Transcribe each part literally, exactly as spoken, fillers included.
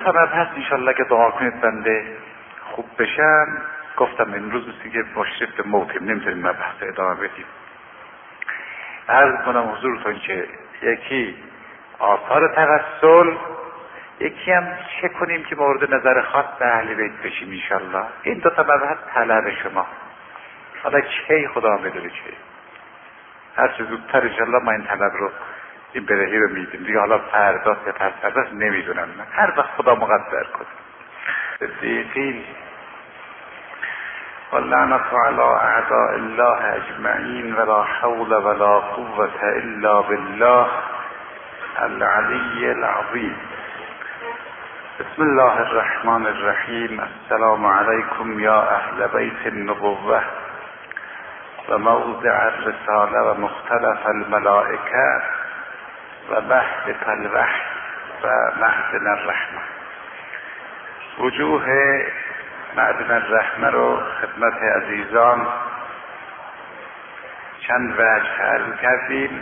تا مبحث انشالله که دعا کنید بنده خوب بشم. گفتم امروز مثل که مشرف به موتیم، نمیتونیم مبحث ادامه بدیم. عرض کنم حضورتون که یکی آثار توسل، یکی هم چه کنیم که مورد نظر خاص اهل بیت بشیم انشالله. این دو تا مبحث طلب شما، حالا کی خدا بدونه که هر چه زودتر انشالله ما این طلب رو، این برهی رو میدیم دیگه. حالا فردا یا پسفردا نمیدونم، هر وقت خدا مقدر کنه. صدیقین واللعنة على اعداء الله اجمعین ولا حول ولا قوة الا بالله العلی العظیم. بسم الله الرحمن الرحیم. السلام علیکم یا اهل بیت النبوة و موضع الرساله و مختلف الملائکه و مهبط الوحی و معدن الرحمه. وجوه معدن الرحمه رو خدمت عزیزان چند وجه عرض کردیم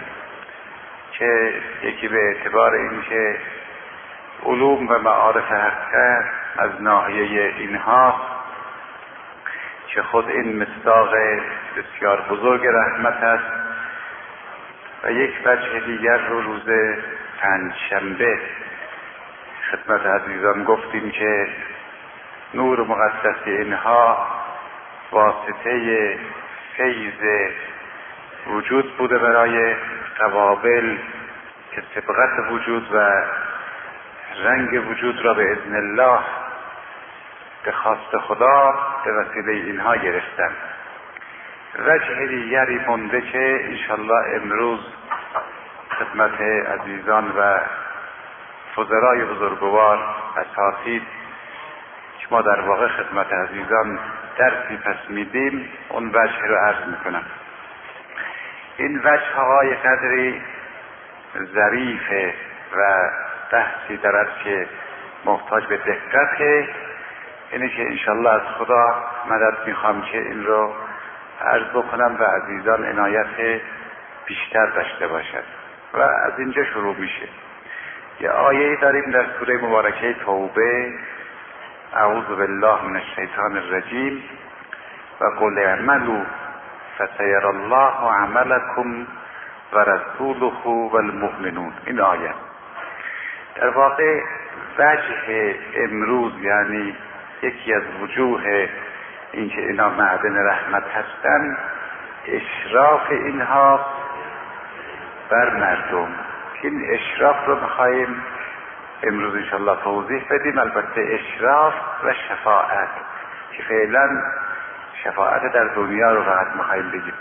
که یکی به اعتبار اینکه علوم و معارف حقیقت از ناحیه اینها که خود این مصداق بسیار بزرگ رحمت است، و یک وجه دیگر رو روز پنجشنبه خدمت عزیزان گفتیم که نور مقدس اینها واسطه فیض وجود بوده برای قوابل که سبقت وجود و رنگ وجود را به اذن الله به خواست خدا به وسیله اینها گرفتن. وجه دیگری مونده که انشالله امروز خدمت عزیزان و فضلای بزرگوار اساتید که ما در واقع خدمت عزیزان درسی پس میدیم، اون وجه رو عرض میکنم. این وجه های قدری ظریفه و بحثی دارد که محتاج به دقته. اینه که انشالله از خدا مدد میخوام که این رو عرض بکنم و عزیزان عنایت بیشتر داشته باشد. و از اینجا شروع میشه. یه آیه داریم در سوره مبارکه توبه: اعوذ بالله من الشیطان الرجیم و قل اعملوا فسیر الله عملکم و رسوله و المؤمنون. این آیه در واقع وجه امروز، یعنی یکی از وجوه اینکه اینا معدن رحمت هستن، اشراف اینها بر مردم. این اشراف رو میخواییم امروز انشالله توضیح بدیم. البته اشراف و شفاعت که فعلا شفاعت در دنیا رو فقط میخواییم بگیم.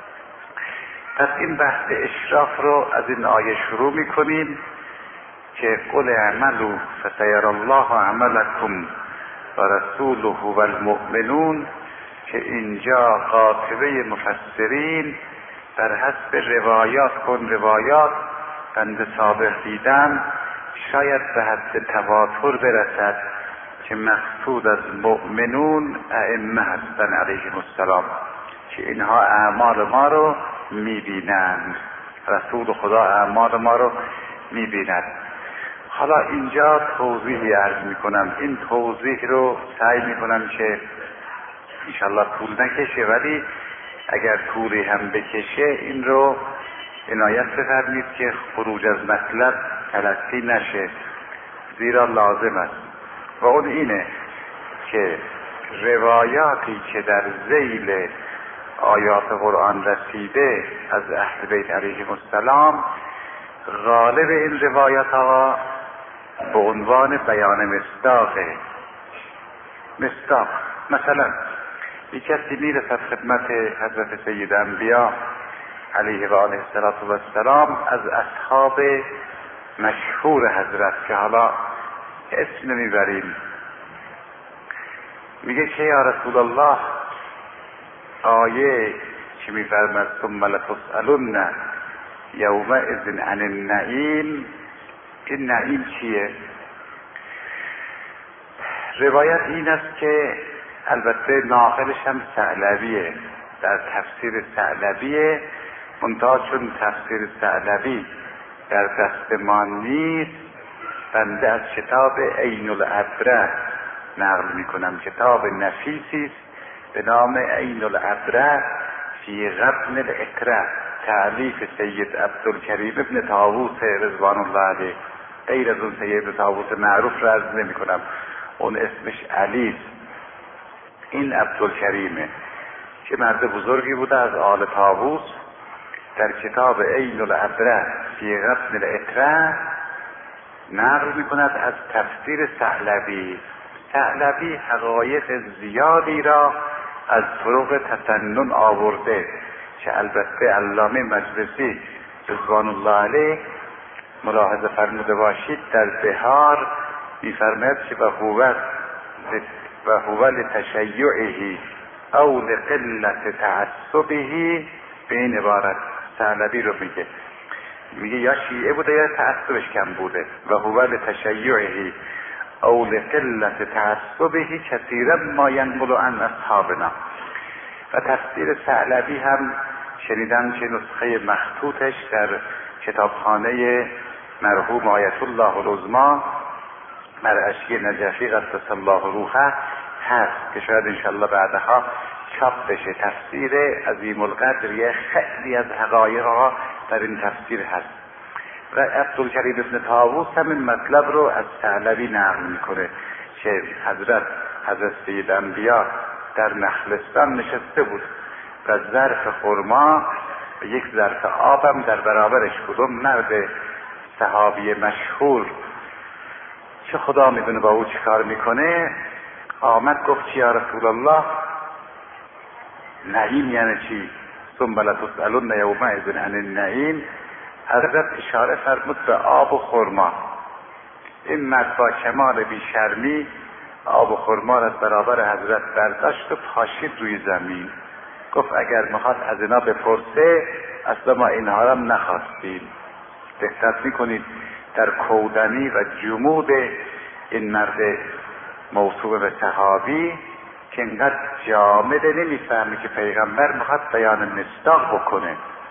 پس این بحث اشراف رو از این آیه شروع میکنیم که قل اعملوا فسیر الله عملکم و رسوله و المؤمنون، که اینجا قاطبه مفسرین در حسب روایات کن روایات بنده سابق دیدم شاید به حد تواتر برسد که مقصود از مؤمنون ائمه هستن علیهم السلام، که اینها اعمال ما رو میبینند، رسول خدا اعمال ما رو میبیند. حالا اینجا توضیحی عرض میکنم. این توضیح رو سعی میکنم که انشالله طول نکشه، ولی اگر طولی هم بکشه این رو عنایت بفرمید که خروج از مطلب تلقی نشه، زیرا لازم است. و اون اینه که روایاتی که در ذیل آیات قرآن رسیده از اهل بیت علیهم السلام، غالب این روایات ها به عنوان بیان مصداقه. مصداق مثلا یک کسی میرسد خدمت حضرت سید انبیا علیه و آله السلام از اصحاب مشهور حضرت که حالا اسم نمیبریم، میگه که یا رسول الله، آیه که میفرماد ثم لتسألن یومئذ عن النعیم، این نعیم چیه؟ روایت این است که البته ناقلش هم ثعلبیه، در تفسیر ثعلبیه، منتها چون تفسیر ثعلبی در دست ما نیست بنده از کتاب عین العبره نقل میکنم. کتاب نفیسی است به نام عین العبره فی غبن العتره، تألیف سید عبدالکریم ابن طاووس رضوان الله علیه. غیر از اون سید طاووس معروف را عرض نمی کنم، اون اسمش علی است. این عبدالکریمه که مرد بزرگی بوده از آل طاووس. در کتاب عین العبره فی غبن العتره نقل می کند از تفسیر ثعلبی. ثعلبی حقایق زیادی را از طرق تسنن آورده که البته علامه مجلسی رضوان الله علیه ملاحظه فرموده باشید در بهار می‌فرماید که و هو و هو لتشیعه او لقلت تعصبه، به این عبارت ثعلبی رو میگه میگه یا شیعه بوده یا تعصبش کم بوده. و هو لتشیعه او لقلت تعصبه کثیرا ما ینقل عن اصحابنا. و تفسیر ثعلبی هم شنیدم که نسخه مخطوطش در کتابخانه مرحوم آیت الله العظمی مرعشی نجفی قدس الله روحه هست که شاید انشالله بعدها چاپ بشه. تفسیر عظیم القدریه، خیلی از حقایق ها در این تفسیر هست. و عبدالکریم ابن طاووس هم این مطلب رو از ثعلبی نقل میکنه که حضرت حضرت سید انبیا در نخلستان نشسته بود و ظرف خرما و یک ظرف آبم در برابرش بود. اون مرد صحابی مشهور چه خدا میدونه با او چی کار میکنه، آمد گفت چی یا رسول الله، نعیم یعنی چی؟ ثم لتسألن یومئذ عن النعیم. حضرت اشاره فرمود به آب و خرما. این مرد با کمال بیشرمی آب و خرما از برابر حضرت برداشت و پاشید روی زمین. گفت اگر میخواد از اینا بپرسه اصلا ما اینها را نخواستیم. دقت میکنید در کودنی و جمود این مرد موصوف به صحابی که اینقدر جامده نمیفهمی که پیغمبر میخواد بیان مصداق بکنه.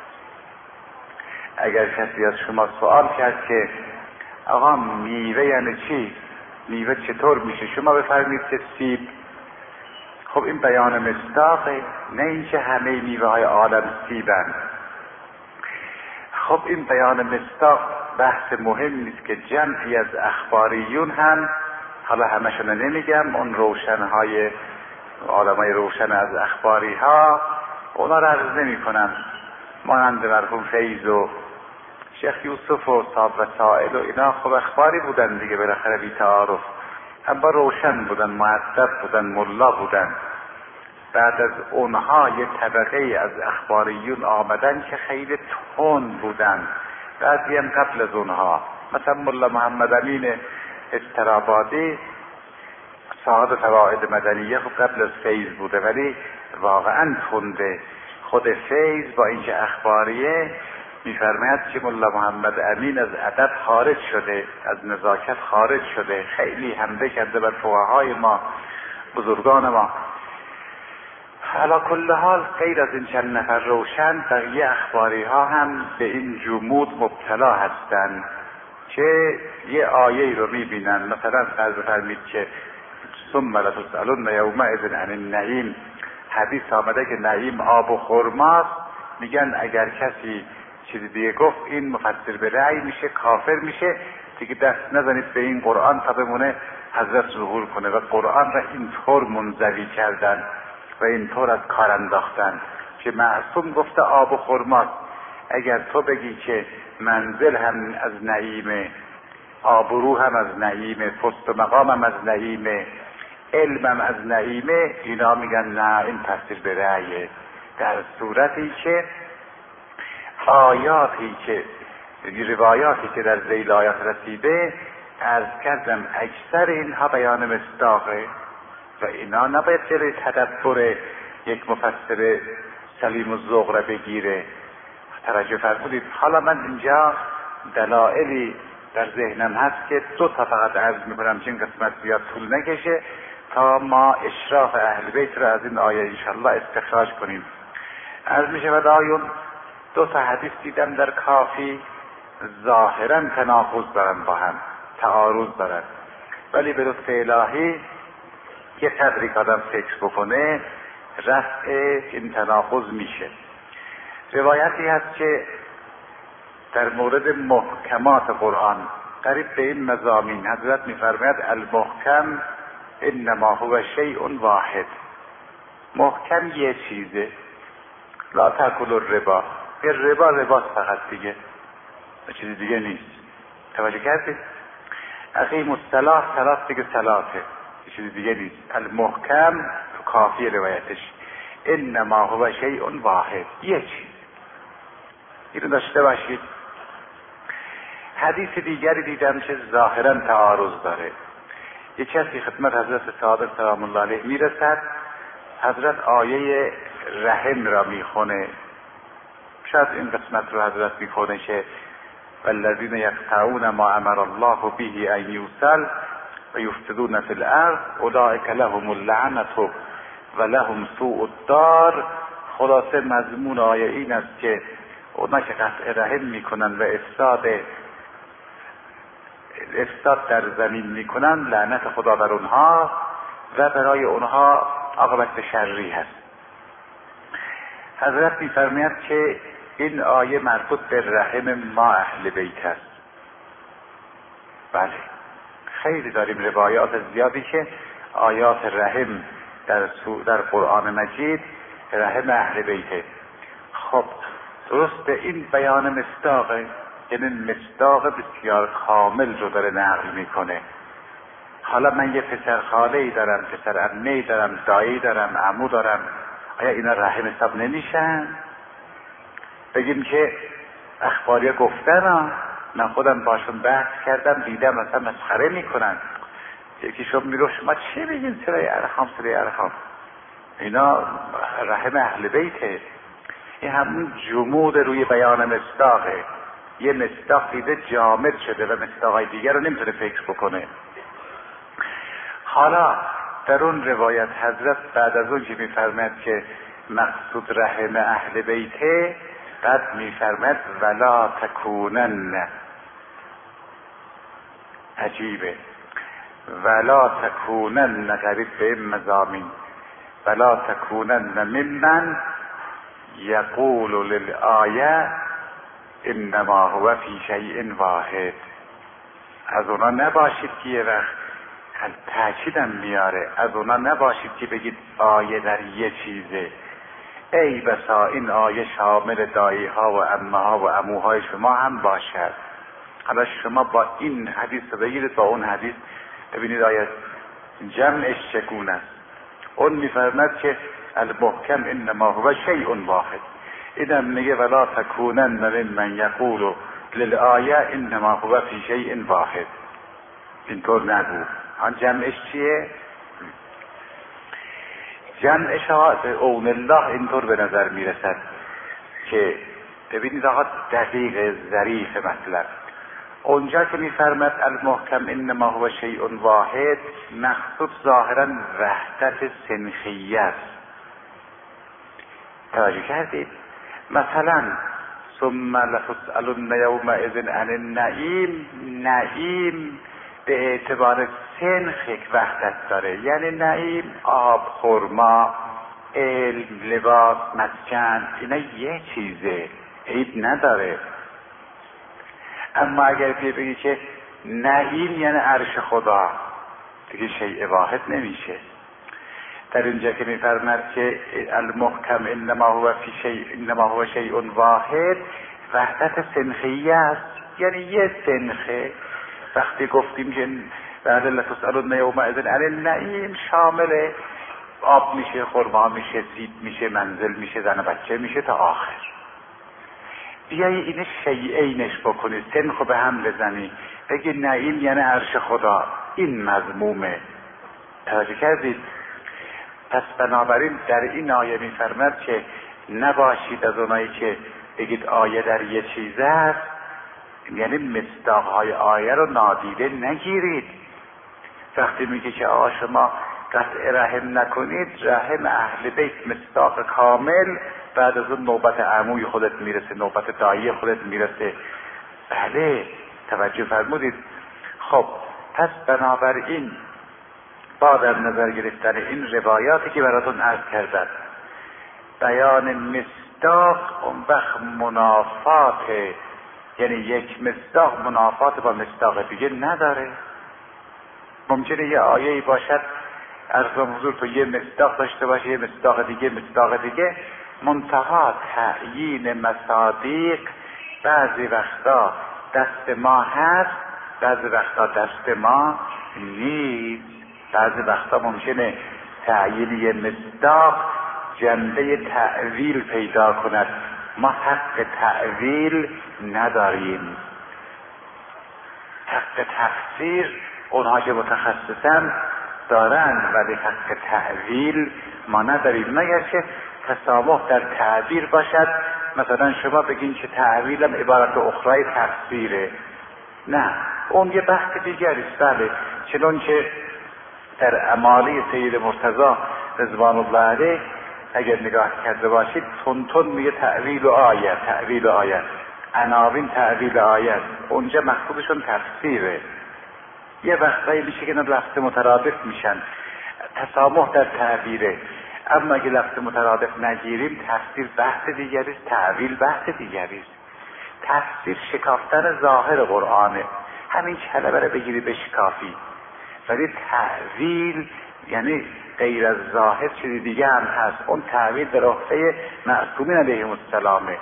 اگر کسی از شما سوال کرد که آقا میوه یعنی چی؟ میوه چطور میشه؟ شما بفرمایید که سیب. خب این بیان مصداقه، نه اینکه همه میوه های عالم سیبن. خب این بیان مصداق بحث مهم نیست که جمعی از اخباریون هم، حالا همشون نمیگم، اون روشنهای عالمای روشن از اخباری ها اونا را عرض نمی کنم، مانند مرحوم فیض و شیخ یوسف و صاحب وسائل و اینا خب اخباری بودن دیگه، بالاخره بی تعارف، اما روشن بودن، مؤدب بودن، ملا بودن. بعد از اونها یه طبقه از اخباریون آمدن که خیلی تند بودن، بعضی هم قبل از اونها، مثلا ملا محمد امین استرابادی صاحب فواید مدنیه خب قبل از فیض بوده ولی واقعا تنده. خود فیض با اینکه اخباریه میفرماید که ملا محمد امین از ادب خارج شده، از نزاکت خارج شده، خیلی حمله کرده بر فقهای ما، بزرگان ما. علی کل حال غیر از این چند نفر روشن، بقیه اخباری ها هم به این جمود مبتلا هستند که یه آیه رو میبینن، مثلا فرض بفرمید که ثم لتسألن یومئذ عن النعیم، حدیث آمده که نعیم آب و خرماست، میگن اگر کسی چیزی دیگه گفت این مفسر به رأی میشه، کافر میشه، دیگه دست نزنید به این قرآن تا بمونه حضرت ظهور کنه. و قرآن را اینطور منزوی کردن و اینطور از کار انداختن که معصوم گفته آب و خرماست. اگر تو بگی که منزل هم از نعیمه، آبرو هم از نعیمه، پست و مقام هم از نعیمه، علمم از نعیمه، اینا میگن نه این تفسیر به رأیه، در صورتی که آیاتی که روایاتی که در ذیل آیات رسیده عرض کردم اکثر اینها بیان مصداقه و اینا نباید جلوی تدبر یک مفسر سلیم الذوق را بگیره. توجه فرمودید. حالا من اینجا دلایلی در ذهنم هست که دو تا فقط عرض میکنم که این قسمت زیاد طول نکشه تا ما اشراف اهل بیت را از این آیه انشالله استخراج کنیم. عرض میشه و دایون دو تا حدیث دیدم در کافی ظاهرا تناقض دارن با هم، تعارض دارد، ولی به لطف الهی یه قدری که آدم فکر بکنه رفع این تناقض میشه. روایتی هست که در مورد محکمات قرآن قریب به این مضامین حضرت میفرماید المحکم انما هو شیء واحد. محکم یه چیزه، لا تاکلوا الربا، یه ربا رباست فقط دیگه، چیز دیگه نیست. توجه کردید؟ اقیموا الصلاة، صلاة دیگه صلاته، چیز دیگه نیست. المحکم کافی روایتش انما هو شیء واحد، یه چیز. اینو داشته باشید. حدیث دیگری دیدم که ظاهرا تعارض داره. یه کسی خدمت حضرت صادق سلام الله علیه میرسد، حضرت آیه رحم را میخونه. شاید این قسمت رو حضرت میخونه که والذین یقطعون ما امر الله به ان یوصل و یفسدون فی الارض اولئک لهم اللعنة و لهم سوء الدار. خلاصه مضمون آیه این است که اونا که قطع رحم میکنن و افساد افساد در زمین میکنن، لعنت خدا بر اونها و برای اونها عاقبت شری هست. حضرت میفرماید که این آیه مربوط به رحم ما اهل بیت است. بله، خیلی داریم روایات زیادی که آیات رحم در در قرآن مجید رحم اهل بیت. خب درست این بیان مصداقه، یعنی مصداق بسیار کامل رو داره نقل میکنه. حالا من یه پسر خاله‌ای دارم، پسر عمه‌ای دارم، دایی دارم، عمو دارم، آیا اینا رحم حساب نمیشن؟ بگیم که اخباریا گفتن، من خودم باشون بحث کردم، دیدم مثلا مسخره میکنن. یکی شما میگه شما چه بگین سرای ارحام سرای ارحام، اینا رحم اهل بیته. این همون جمود روی بیان مصداقه. یه مصداق دیده جامد شده و مصداقای دیگر رو نمیتونه فکر بکنه. حالا در اون روایت حضرت بعد از اون که میفرماید که مقصود رحم اهل بیته، بعد میفرماید ولا تکونن. عجیبه، ولا تکونن قریب به این مضامین، ولا تکونن ممن یقول للآیه انما هو فی شیء واحد. از اونا نباشید که یه وقت تأکیدم میاره، از اونا نباشید که بگید آیه در یه چیزه. ای بسا این آیه شامل دایی ها و عمه ها و عموهای شما هم باشد. حالا شما با این حدیث رو بگیرید با اون حدیث، ببینید آیه جمعش چگونه است. اون میفرماد که المحکم انما هو شیء واحد، اینم میگه ولا تکونن ممن یقول للآیه انما هو فی شیء واحد. اینطور نگو. آن جمعش چیه؟ جمعش اون الله اینطور به نظر میرسد که ببینید آقا دقیق ظریف مطلب. اونجا که میفرماد المحکم انما هو شیء واحد، مقصود ظاهرا وحدت سنخیه است. توجه کردید؟ مثلا ثم لتسألن یومئذ عن النعیم، نعیم به اعتبار سنخ یک وحدت داره، یعنی نعیم آب، خرما، علم، لباس، مسکن، اینا یه چیزه، عیب نداره. اما اگر بگی که نعیم یعنی عرش خدا، دیگه شیء واحد نمیشه. در اینجا که میفرماد که المحکم انما هو فی شیء انما هو شیء واحد، وحدت سنخیه است، یعنی یه سنخه. وقتی گفتیم که بعد لتسألن یومئذ عن النعیم شامل آب میشه، خرما میشه، سیب میشه، منزل میشه، زن و بچه میشه تا آخر. بیایی اینه شیئینش بکنی، سنخو به هم بزنی، بگی نعیم یعنی عرش خدا، این مضمومه. توجه کردید؟ پس بنابراین در این آیه میفرماد که نباشید از اونایی که بگید آیه در یه چیز است، یعنی مصداقهای آیه رو نادیده نگیرید. وقتی میگه که آقا شما قطع رحم نکنید، رحم اهل بیت مصداق کامل، بعد از اون نوبت عموی خودت میرسه، نوبت دایی خودت میرسه. بله، توجه فرمودید. خب پس بنابراین با در نظر گرفتن این روایاتی که براتون عرض کردم، بیان مصداق اون وقت منافات، یعنی یک مصداق منافات با مصداق دیگه نداره. ممکنه یه آیه‌ای باشد عرض حضور تو یه مصداق داشته باشه، یه مصداق دیگه مصداق دیگه، منتها تعیین مصادیق بعضی وقتا دست ما هست، بعضی وقتا دست ما نیست. بعضی وقتا ممکنه تعیین یه مصداق جنبه تأویل پیدا کند، ما حق تأویل نداریم. حق تفسیر اونها که متخصصن دارن، ولی حق تأویل ما نداریم، مگر که تسامح در تعبیر باشد. مثلا شما بگین که تأویلم عبارت اخرای تفسیره، نه، اون یه بحث دیگری است. بله، چنون که در اماله سید مرتضی رضوان الله علیه اگر نگاه کرده باشید، تون تون میگه تأویل و آیه، تأویل و آیه، عناوین تأویل آیه، اونجا مقصودشون تفسیره. یه وقتایی میشه که لفظ مترادف میشن، تسامح در تعبیره. اما اگه لفظ مترادف نگیریم، تفسیر بحث دیگری است، تأویل بحث دیگری است. تفسیر شکافتن ظاهر قرآنه، همین کلمه رو بگیری بشکافی. ولی تأویل یعنی غیر از ظاهر چیزی دیگه هم هست، اون تأویل در عهده معصومین علیهم السلامه.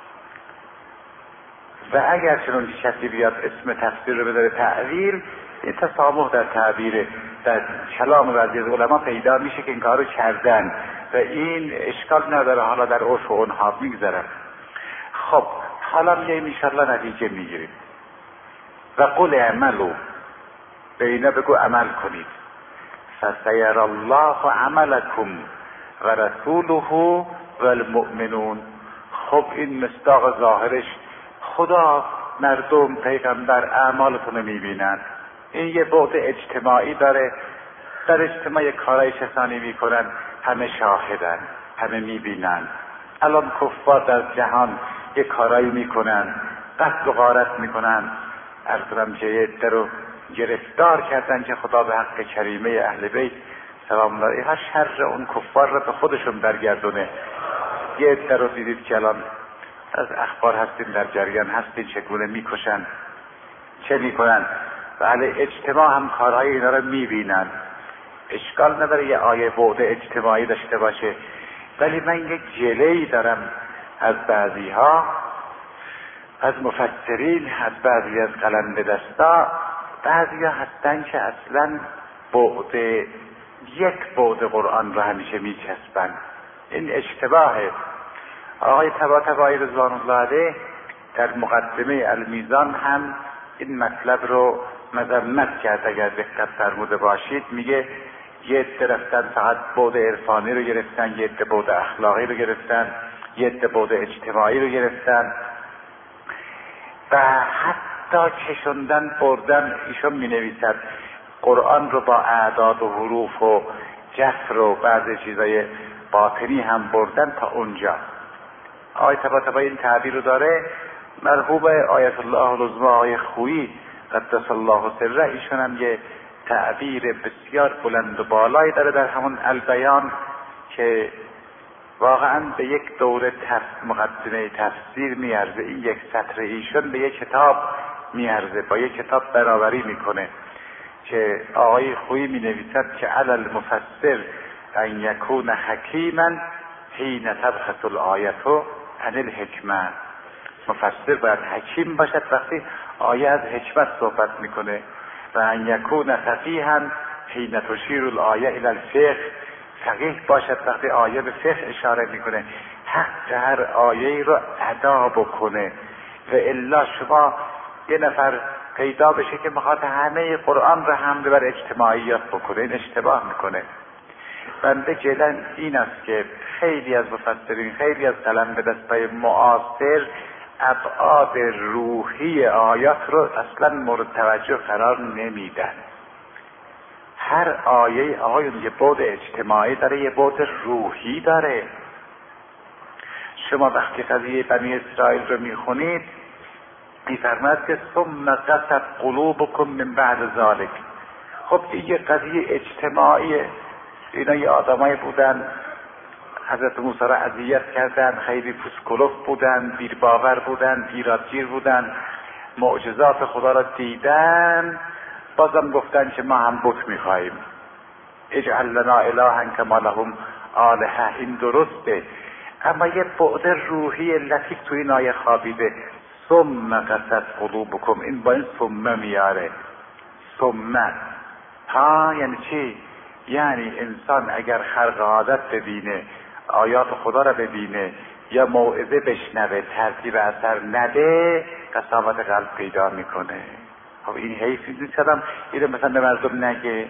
و اگر چنون کسی بیاد اسم تفسیر رو بذاره تأویل، این تسامح در تعبیره. در کلام بعضی از علما پیدا میشه که این کارو کردن و این اشکال نداره، حالا در عرف اونها میگذارن. خب حالا میاییم انشاءالله نتیجه میگیریم. و قل اعملوا، به اینا بگو عمل کنید. فسیر الله عملکم و رسوله و المؤمنون. خب این مصداق ظاهرش خدا، مردم، پیغمبر اعمالتون رو میبینن. این یه بعد اجتماعی داره، در اجتماع کارهای کسانی میکنن، همه شاهدن، همه میبینن. الان کفار در جهان یه کارایی میکنن، قتل و غارت میکنن. ارزم که یه عده رو گرفتار کردن که خدا به حق کریمه اهل بیت سلام الله علیها شر اون کفار رو به خودشون برگردونه. یه عده رو دیدید که الان از اخبار هستیم، در جریان هستیم، چگونه میکشن، چه میکنن. بله، اجتماع هم کارهای اینا رو میبینن. اشکال نداره یه آیه بعد اجتماعی داشته باشه، ولی من یک جله‌ای دارم از بعضی ها، از مفسرین، از بعضی از قلم به دستا، بعضی ها هستن که اصلا بعد یک بعد قرآن رو همیشه میچسبن. این اشتباهه. آقای طباطبایی رضوان الله علیه در مقدمه المیزان هم این مطلب رو مذمت کرد. اگر دقت فرموده باشید میگه یه عده رفتن فقط بعد عرفانی رو گرفتن، یه عده بعد اخلاقی رو گرفتن، یه عده بعد اجتماعی رو گرفتن و حتی کشوندن بردن. ایشون می نویسد قرآن رو با اعداد و حروف و جسر و بعضی چیزای باطنی هم بردن تا اونجا. آیه طباطبایی این تعبیر رو داره. مرحوم آیت الله العظمی آیه خویی قدس الله سره، ایشون هم یه تعبیر بسیار بلند و بالایی داره در همون البیان که واقعا به یک دوره تف... مقدمه تفسیر میارزه. این یک سطر ایشون به یک کتاب میارزه، با یک کتاب برابری میکنه که آقای خویی می نویسد که علی المفسر ان یکون حکیما حین تبحث الآیه عن الحکمه. مفسر باید حکیم باشد وقتی آیه از حکمت صحبت میکنه، و ان یکون فقیها حین تشیر الآیه الی الفقه، فقیه باشد وقتی آیه به فقه اشاره میکنه، حق هر آیه رو ادا بکنه. و الا شما یه نفر پیدا بشه که میخواد همه قرآن رو حمله بر اجتماعیات بکنه، این اشتباه میکنه. بنده جدا این است که خیلی از مفسرین، خیلی از قلم به دستای معاصر ابعاد روحی آیات رو اصلا مورد توجه قرار نمیدن. هر آیه آیون یه بعد اجتماعی داره، یه بعد روحی داره. شما وقتی قضیه بنی اسرائیل رو میخونید، میفرماید که ثم قست قلوبکم من بعد ذلک. خب این یه قضیه اجتماعیه. اینا یه آدمایی بودن حضرت موسی را اذیت کردن، خیلی پوسکلوف بودن، بیرباور بودن، ایرادگیر بودن، معجزات خدا را دیدن، بازم گفتن که ما هم بت میخواییم. اجعل لنا الها کما لهم آلهه. این درسته، اما یه بعد روحی لطیف توی این آیه خوابیده. ثم قست قلوبکم، این با این ثم میاره. ثم ها یعنی چی؟ یعنی انسان اگر خرق عادت ببینه، آیات خدا را ببینه یا موعظه بشنوه، ترتیب اثر نده، قساوت قلب پیدا میکنه. خب این حیفی نیست کردم اینو مثلا به مردم نگه.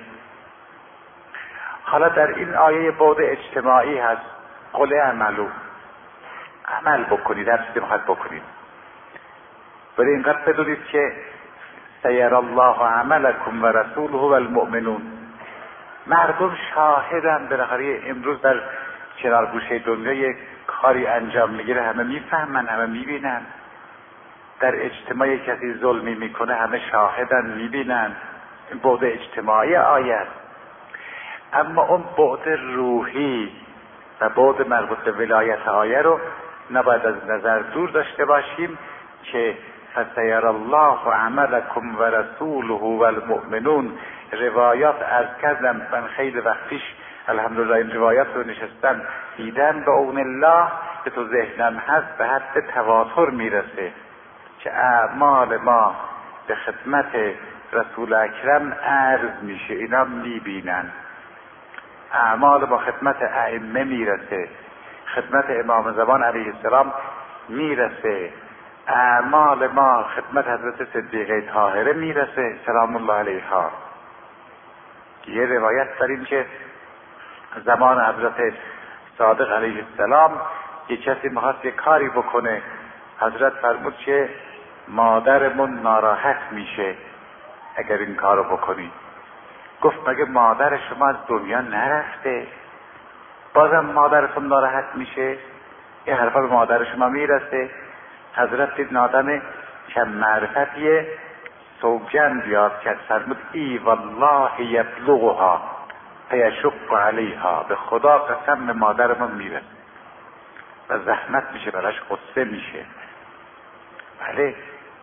حالا در این آیه بعد اجتماعی هست. قل اعملوا، عمل بکنید، هر چیزی میخواد بکنید، ولی اینقدر بدونید که سیر الله عملکم و رسوله و المؤمنون. مردم شاهدن. بالاخره امروز در کنار گوشه دنیا یک کاری انجام میگیره، همه میفهمن، همه میبینن. در اجتماع کسی ظلمی میکنه، همه شاهدن، میبینن. این بعد اجتماعی آیت. اما اون بعد روحی و بعد مربوط به ولایت آیه رو نباید از نظر دور داشته باشیم که فسیر الله عملکم و رسوله و المؤمنون. روایات از کردم من خیلی وقت پیش الحمدلله این روایات رو نشستم دیدن، به اون الله که تو ذهنم هست به حد تواتر میرسه که اعمال ما به خدمت رسول اکرم عرض میشه، اینا میبینن. اعمال با خدمت ائمه میرسه، خدمت امام زمان علیه السلام میرسه، اعمال ما خدمت حضرت صدیقه طاهره میرسه سلام الله علیها. یه روایت داریم که زمان حضرت صادق علیه السلام یه کسی میخواست یه کاری بکنه، حضرت فرمود که مادرمون ناراحت میشه اگر این کارو بکنی. گفت مگه مادر شما از دنیا نرفته؟ بازم مادرتون ناراحت میشه؟ این حرفا به مادر شما میرسه؟ حضرت دید آدم کم معرفتیه، سوگند یاد کرد، فرمود ای والله یبلغها فیشق علیها. به خدا قسم به مادرمون میرسه و زحمت میشه براش، قصه میشه. بله.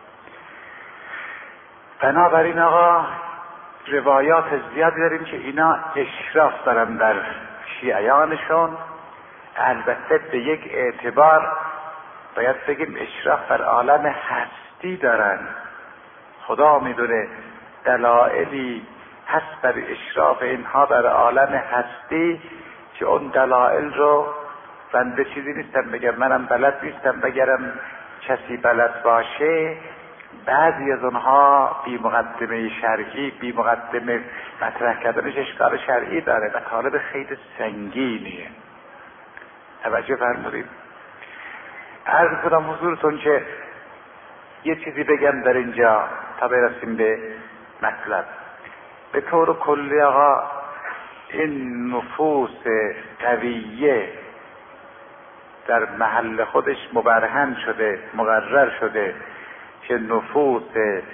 بنابراین آقا روایات زیادی داریم که اینا اشراف دارن در شیعیانشون. البته به یک اعتبار باید بگیم اشراف بر عالم هستی دارن. خدا میدونه دلائلی هست بر اشراف اینها بر عالم هستی که اون دلائل رو بنده چیزی نیستم بگم، منم بلد نیستم بگرم کسی بلد باشه. بعضی از اونها بی مقدمه شرعی، بی مقدمه مطرح کردنش اشکال شرعی داره و طالب خیلی سنگینیه. توجه فرمودید. عرض کنم حضورتون که یه چیزی بگم در اینجا تا برسیم به مطلب. به طور کلی آقا این نفوس قویه در محل خودش مبرهن شده، مقرر شده که نفوس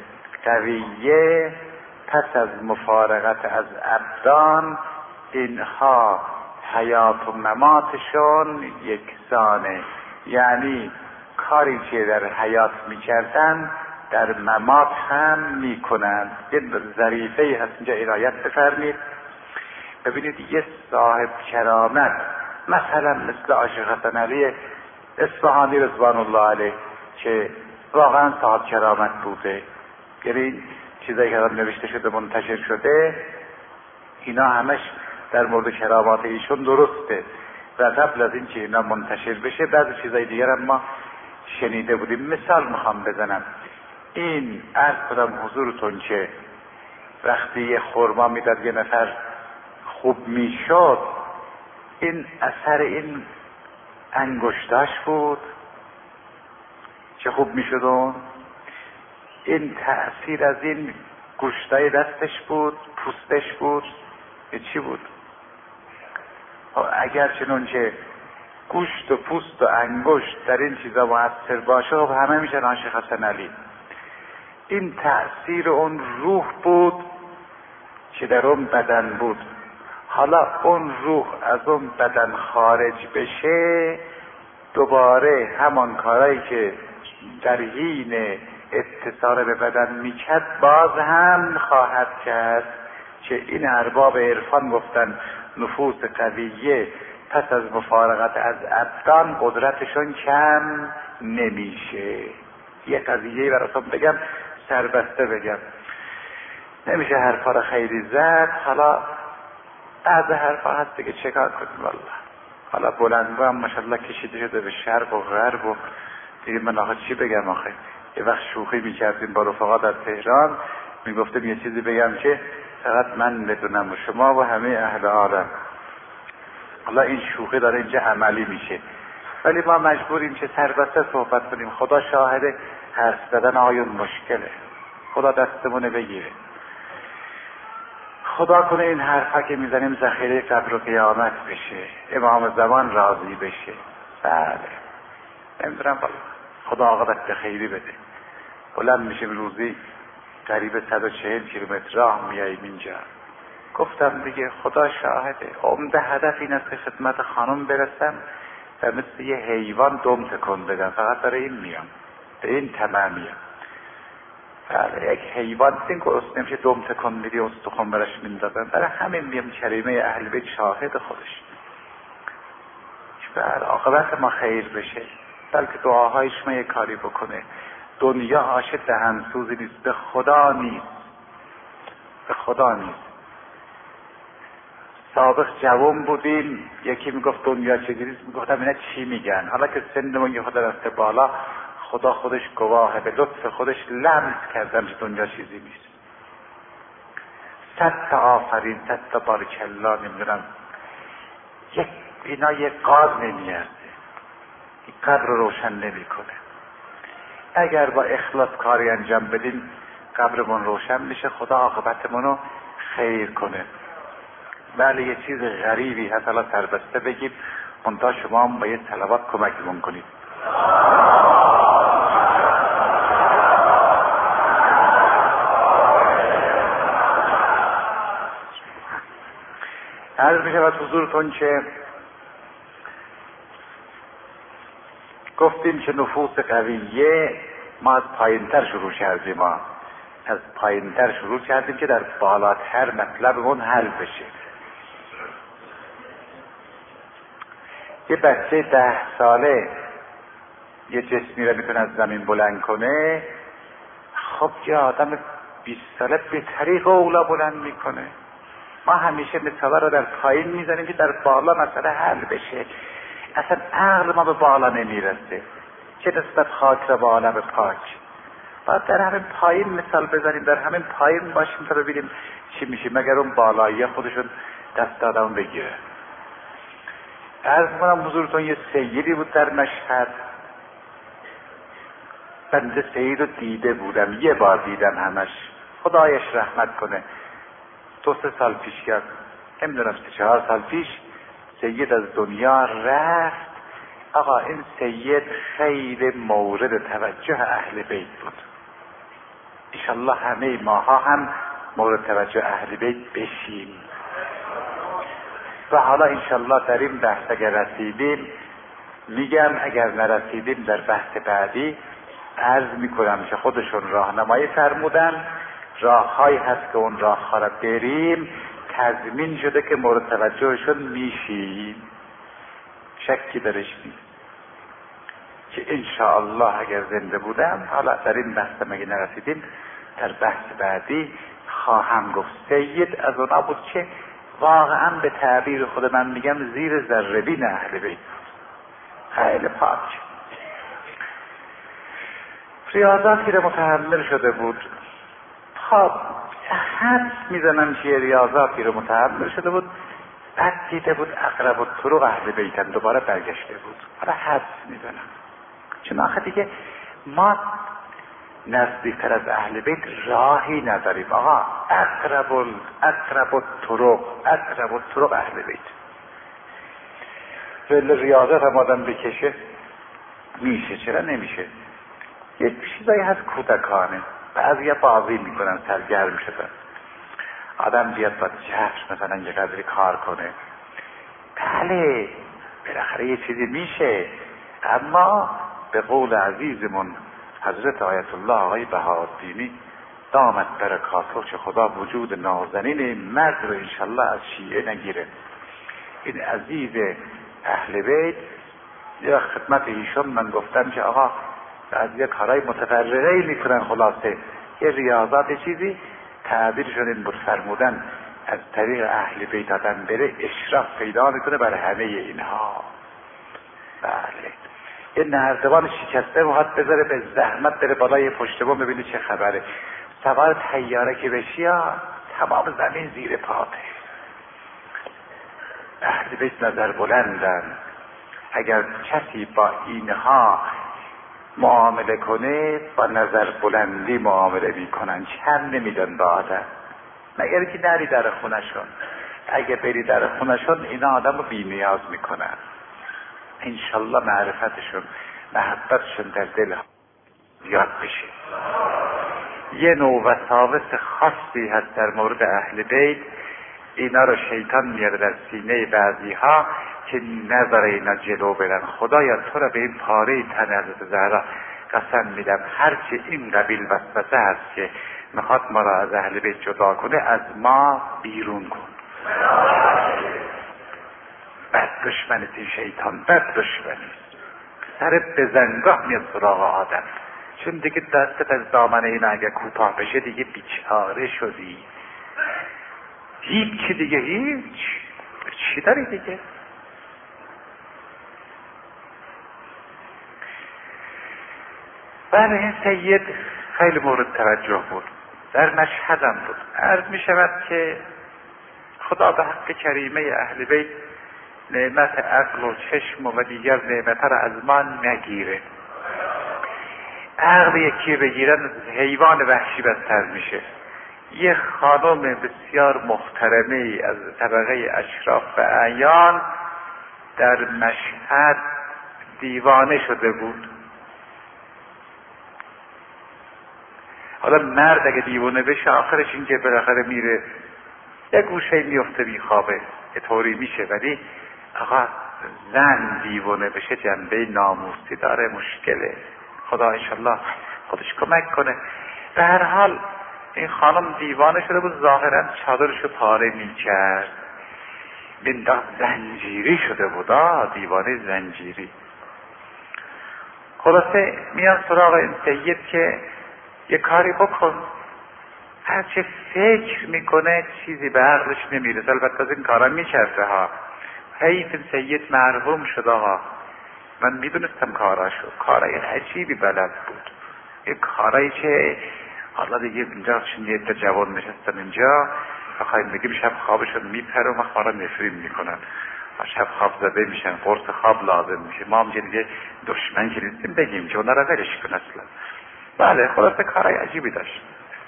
قویه پس از مفارقت از ابدان اینها حیات و مماتشون یکسانه. یعنی کاری که در حیات میکردن در ممات هم میکنند. یه ظریفه هست اینجا عنایت بفرمید. ببینید یه صاحب کرامت مثلا مثل عاشق حسن علی اصفهانی رضوان الله علیه که واقعا صاحب کرامت بوده، یعنی چیزایی که نوشته شده منتشر شده اینا همش در مورد کرامات ایشون درسته و قبل از این که اینا منتشر بشه بعضی چیزای دیگر هم ما شنیده بودیم. مثال میخوام بزنم. این عرض کنم حضورتون که وقتی یه خرما میداد یه نفر خوب میشد، این اثر این انگشتاش بود چه خوب میشد، اون این تأثیر از این گوشتای دستش بود، پوستش بود، به چی بود؟ اگر چنون که گوشت و پوست و انگشت در این چیزا مؤثر باشه خب همه میشن عاشق حسن علی. این تأثیر اون روح بود که در اون بدن بود. حالا اون روح از اون بدن خارج بشه، دوباره همان کارهایی که در حین اتصال به بدن میکرد باز هم خواهد کرد، که این ارباب عرفان گفتن نفوس قویه پس از مفارقت از ابدان قدرتشون کم نمیشه. یه قضیه براتون بگم، سربسته بگم، نمیشه حرفا رو خیلی زد. حالا بعض حرفا هست دیگه چکار کنیم والله. حالا بلندگو هم ماشاءالله کشیده شده به شرق و غرب و دیگه من آخه چی بگم آخه. یه وقت شوخی میکردیم با رفقا در تهران، میگفتیم یه چیزی بگم که فقط من بدونم و شما و همه اهل عالم. حالا این شوخی داره اینجا عملی میشه، ولی ما مجبوریم که سربسته صحبت کنیم. خدا شاهده حرف زدن آیون مشکله، خدا دستمونه بگیره. خدا کنه این حرفا که میزنیم ذخیره قبر و قیامت بشه، امام زمان راضی بشه. بله نمیدونم والله، خدا عاقبت خیری بده. بلند میشیم روزی قریب صد و چهل کیلومتر راه میاییم اینجا. گفتم دیگه خدا شاهده، عمده هدف این است که خدمت خانم برسم و مثل یه حیوان دم تکون بدم. فقط برای این میام، به این طمع میام. بله یک حیوان این که اصلا نمیشه دم تکون میدی استخوان برش میندازن. برای همین میام کریمه اهل بیت شاهد خودش، بله عاقبت ما خیر بشه. بلکه دعاهای شما یه کاری بکنه. دنیا آش دهنسوزی نیست، به خدا نیست، به خدا نیست. سابق جوان بودیم یکی میگفت دنیا چجوریست، میگفتم اینا چی میگن. حالا که سنمون یه خود رفته بالا، خدا خودش گواهه، به لطف خودش لمس کردم که دنیا چیزی نیست. صد تا آفرین، صد تا بارکلا، نمیدونم یک اینا یک قاز نمیارده، این قبر رو روشن نمی کنه. اگر با اخلاص کاری انجام بدیم قبرمون روشن میشه، خدا عاقبتمون رو خیر کنه. بله یه چیز غریبی هست، حالا سربسته بگیم، منتها شما هم با یه صلوات کمکمون کنید. عرض می شود حضورتون که گفتیم که نفوس قویه ما از پایینتر شروع کردیم، ما از پایینتر شروع کردیم که در بالاتر مطلبمون حل بشه. یه بچه ده ساله یه جسمی رو میتونه از زمین بلند کنه، خب یه آدم بیست ساله به طریق اولا بلند میکنه. ما همیشه مثالا رو در پایین میزنیم که در بالا مسئله حل بشه. اصلا عقل ما به بالا نمیرسه، چه نسبت خاک را به عالم پاک. باید در همین پایین مثال بزنیم، در همین پایین باشیم تا ببینیم چی میشه، مگر اون بالایی خودشون دست آدم بگیره. عرض کنم حضورتون یه سیدی بود در مشهد، بنده سید رو دیده بودم، یه بار دیدم همش، خدایش رحمت کنه. دو سه سال پیش کرد، نمیدونم سه چهار سال پیش سید از دنیا رفت. آقا این سید خیلی مورد توجه اهل بیت بود. انشالله همه ماها هم مورد توجه اهل بیت بشیم. و حالا انشالله در این بحث اگر رسیدیم میگم، اگر نرسیدیم در بحث بعدی عرض میکنم که خودشون راهنمایی فرمودن، راههایی هست که اون راه را بریم تضمین شده که مورد توجهشون میشیم، شکی درش نیست. که انشاءالله اگر زنده بودم، حالا در این بحث مگه نرسیدیم، در بحث بعدی خواهم گفت. سید از اونا بود که واقعا به تعبیر خود من میگم زیر ذره بین اهل بیت، خیلی پاک، ریاضاتی رو متحمل شده بود. خب حد میزنم که ریاضاتی رو متحمل شده بود، بعد دیده بود اقرب الطرق اهل بیتن، دوباره برگشته بود. حالا حد میزنم چون آخه دیگه ما نزدیکتر از اهل بیت راهی نداریم. آقا اقرب ال اقرب الطرق اقرب الطرق اهل بیت. ولی ریاضت هم آدم بکشه میشه، چرا نمیشه؟ یک چیزایی هست کودکانه، بعضی بازی میکنن، سرگرم شدن. آدم بیاد با جفش مثلا یه قدری کار کنه، بله بالاخره یه چیزی میشه، اما به قول عزیزمون حضرت آیت الله آقای بهاءالدینی دامت برکاته چه خدا وجود نازنین مرد رو انشالله از شیعه نگیره. این عزیز اهل بیت یا خدمت ایشون من گفتم که آقا از یک کارهای متفرقه میکنن، خلاصه یه ریاضات چیزی تعبیرشون این بود، فرمودن از طریق اهل بیت آدم بره اشراف پیدا میکنه برای همه اینها. بله یه نردبان شکسته میخواد بذاره به زحمت بره بالای پشت بوم ببینی چه خبره، سوار طیاره که بشی یا تمام زمین زیر پاته. اهل بیت نظر بلندن، اگر کسی با اینها معامله کنه با نظر بلندی معامله میکنن، کم نمیدن با آدم، مگر که نری در خونشون. اگه بری در خونشون اینا آدم رو بی نیاز میکنن. انشالله معرفتشون محبتشون در دل زیاد بشه. یه نوع وساوس خاصی هست در مورد اهل بیت، اینا رو شیطان میاره در سینه بعضی ها که نذاره اینا جلو برن. خدایا تو رو به این پاره تن حضرت زهرا قسم میدم، هرچی این قبیل وسوسه هست که میخواد ما را از اهل بیت جدا کنه از ما بیرون کن. بد دشمنت این شیطان، بد دشمنی، سرت به زنگاه میاد سراغ آدم، چون دیگه دستت از دامن اینا اگه کوتاه بشه دیگه بیچاره شدی، هیچ دیگه هیچ چی داری دیگه. بله این سید خیلی مورد توجه بود، در مشهدم بود. عرض می شود که خدا به حق کریمه اهل بیت نعمت عقل و چشم و دیگر نعمت را از ما نگیره. عقل یکی بگیرن حیوان وحشی بدتر میشه. یه خانم بسیار محترمه از طبقه اشراف و اعیان در مشهد دیوانه شده بود. حالا مرد اگه دیوانه بشه آخرش این که بالاخره میره یه گوشه میفته میخوابه، یه طوری میشه، ولی آقا زن دیوانه بشه جنبه ناموسی داره، مشکله. خدا انشالله خودش کمک کنه. به هر حال این خانم دیوانه شده بود، ظاهرا چادرشو پاره میکرد، بنداخت زنجیری شده بود، آه دیوانه زنجیری. خلاصه میان سراغ این سید که یه کاری بکن. هرچه فکر میکنه چیزی به عقلش نمیرسه. البته از این کارا میکرده ها. حیف سید مرحوم شده ها. من میدونستم کاراشو، کارای عجیبی بلد بود، یه کارایی که حالا دیگه اینجا یه تا جوان نشستن اینجا بخوایم بگیم شب خوابشون میپره و ما را نفرین میکنن، شب خواب زده میشن، قرص خواب لازم میشه. ما هم دیگه دشمن که نیستیم بگیم که اونا را ولش کن اصلا. بله خلاصه کارای عجیبی داشت.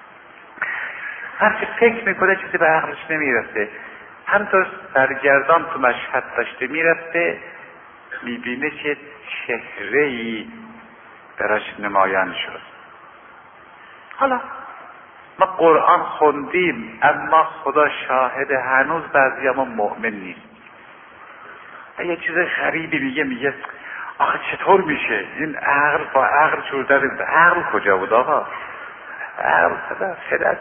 هرچی فکر میکنه چیزی به عقلش نمیرسه. همطور سرگردان تو مشهد داشته میرسه، میبینه که چهره‌ای براش نمایان شد. حالا ما قرآن خوندیم اما خدا شاهد هنوز بعضیامون مؤمن نیست. یه چیز غریبی میگه میگه آخه چطور میشه این عقل با عقل جور در عقل کجا بود آقا؟ عقل صدا خدت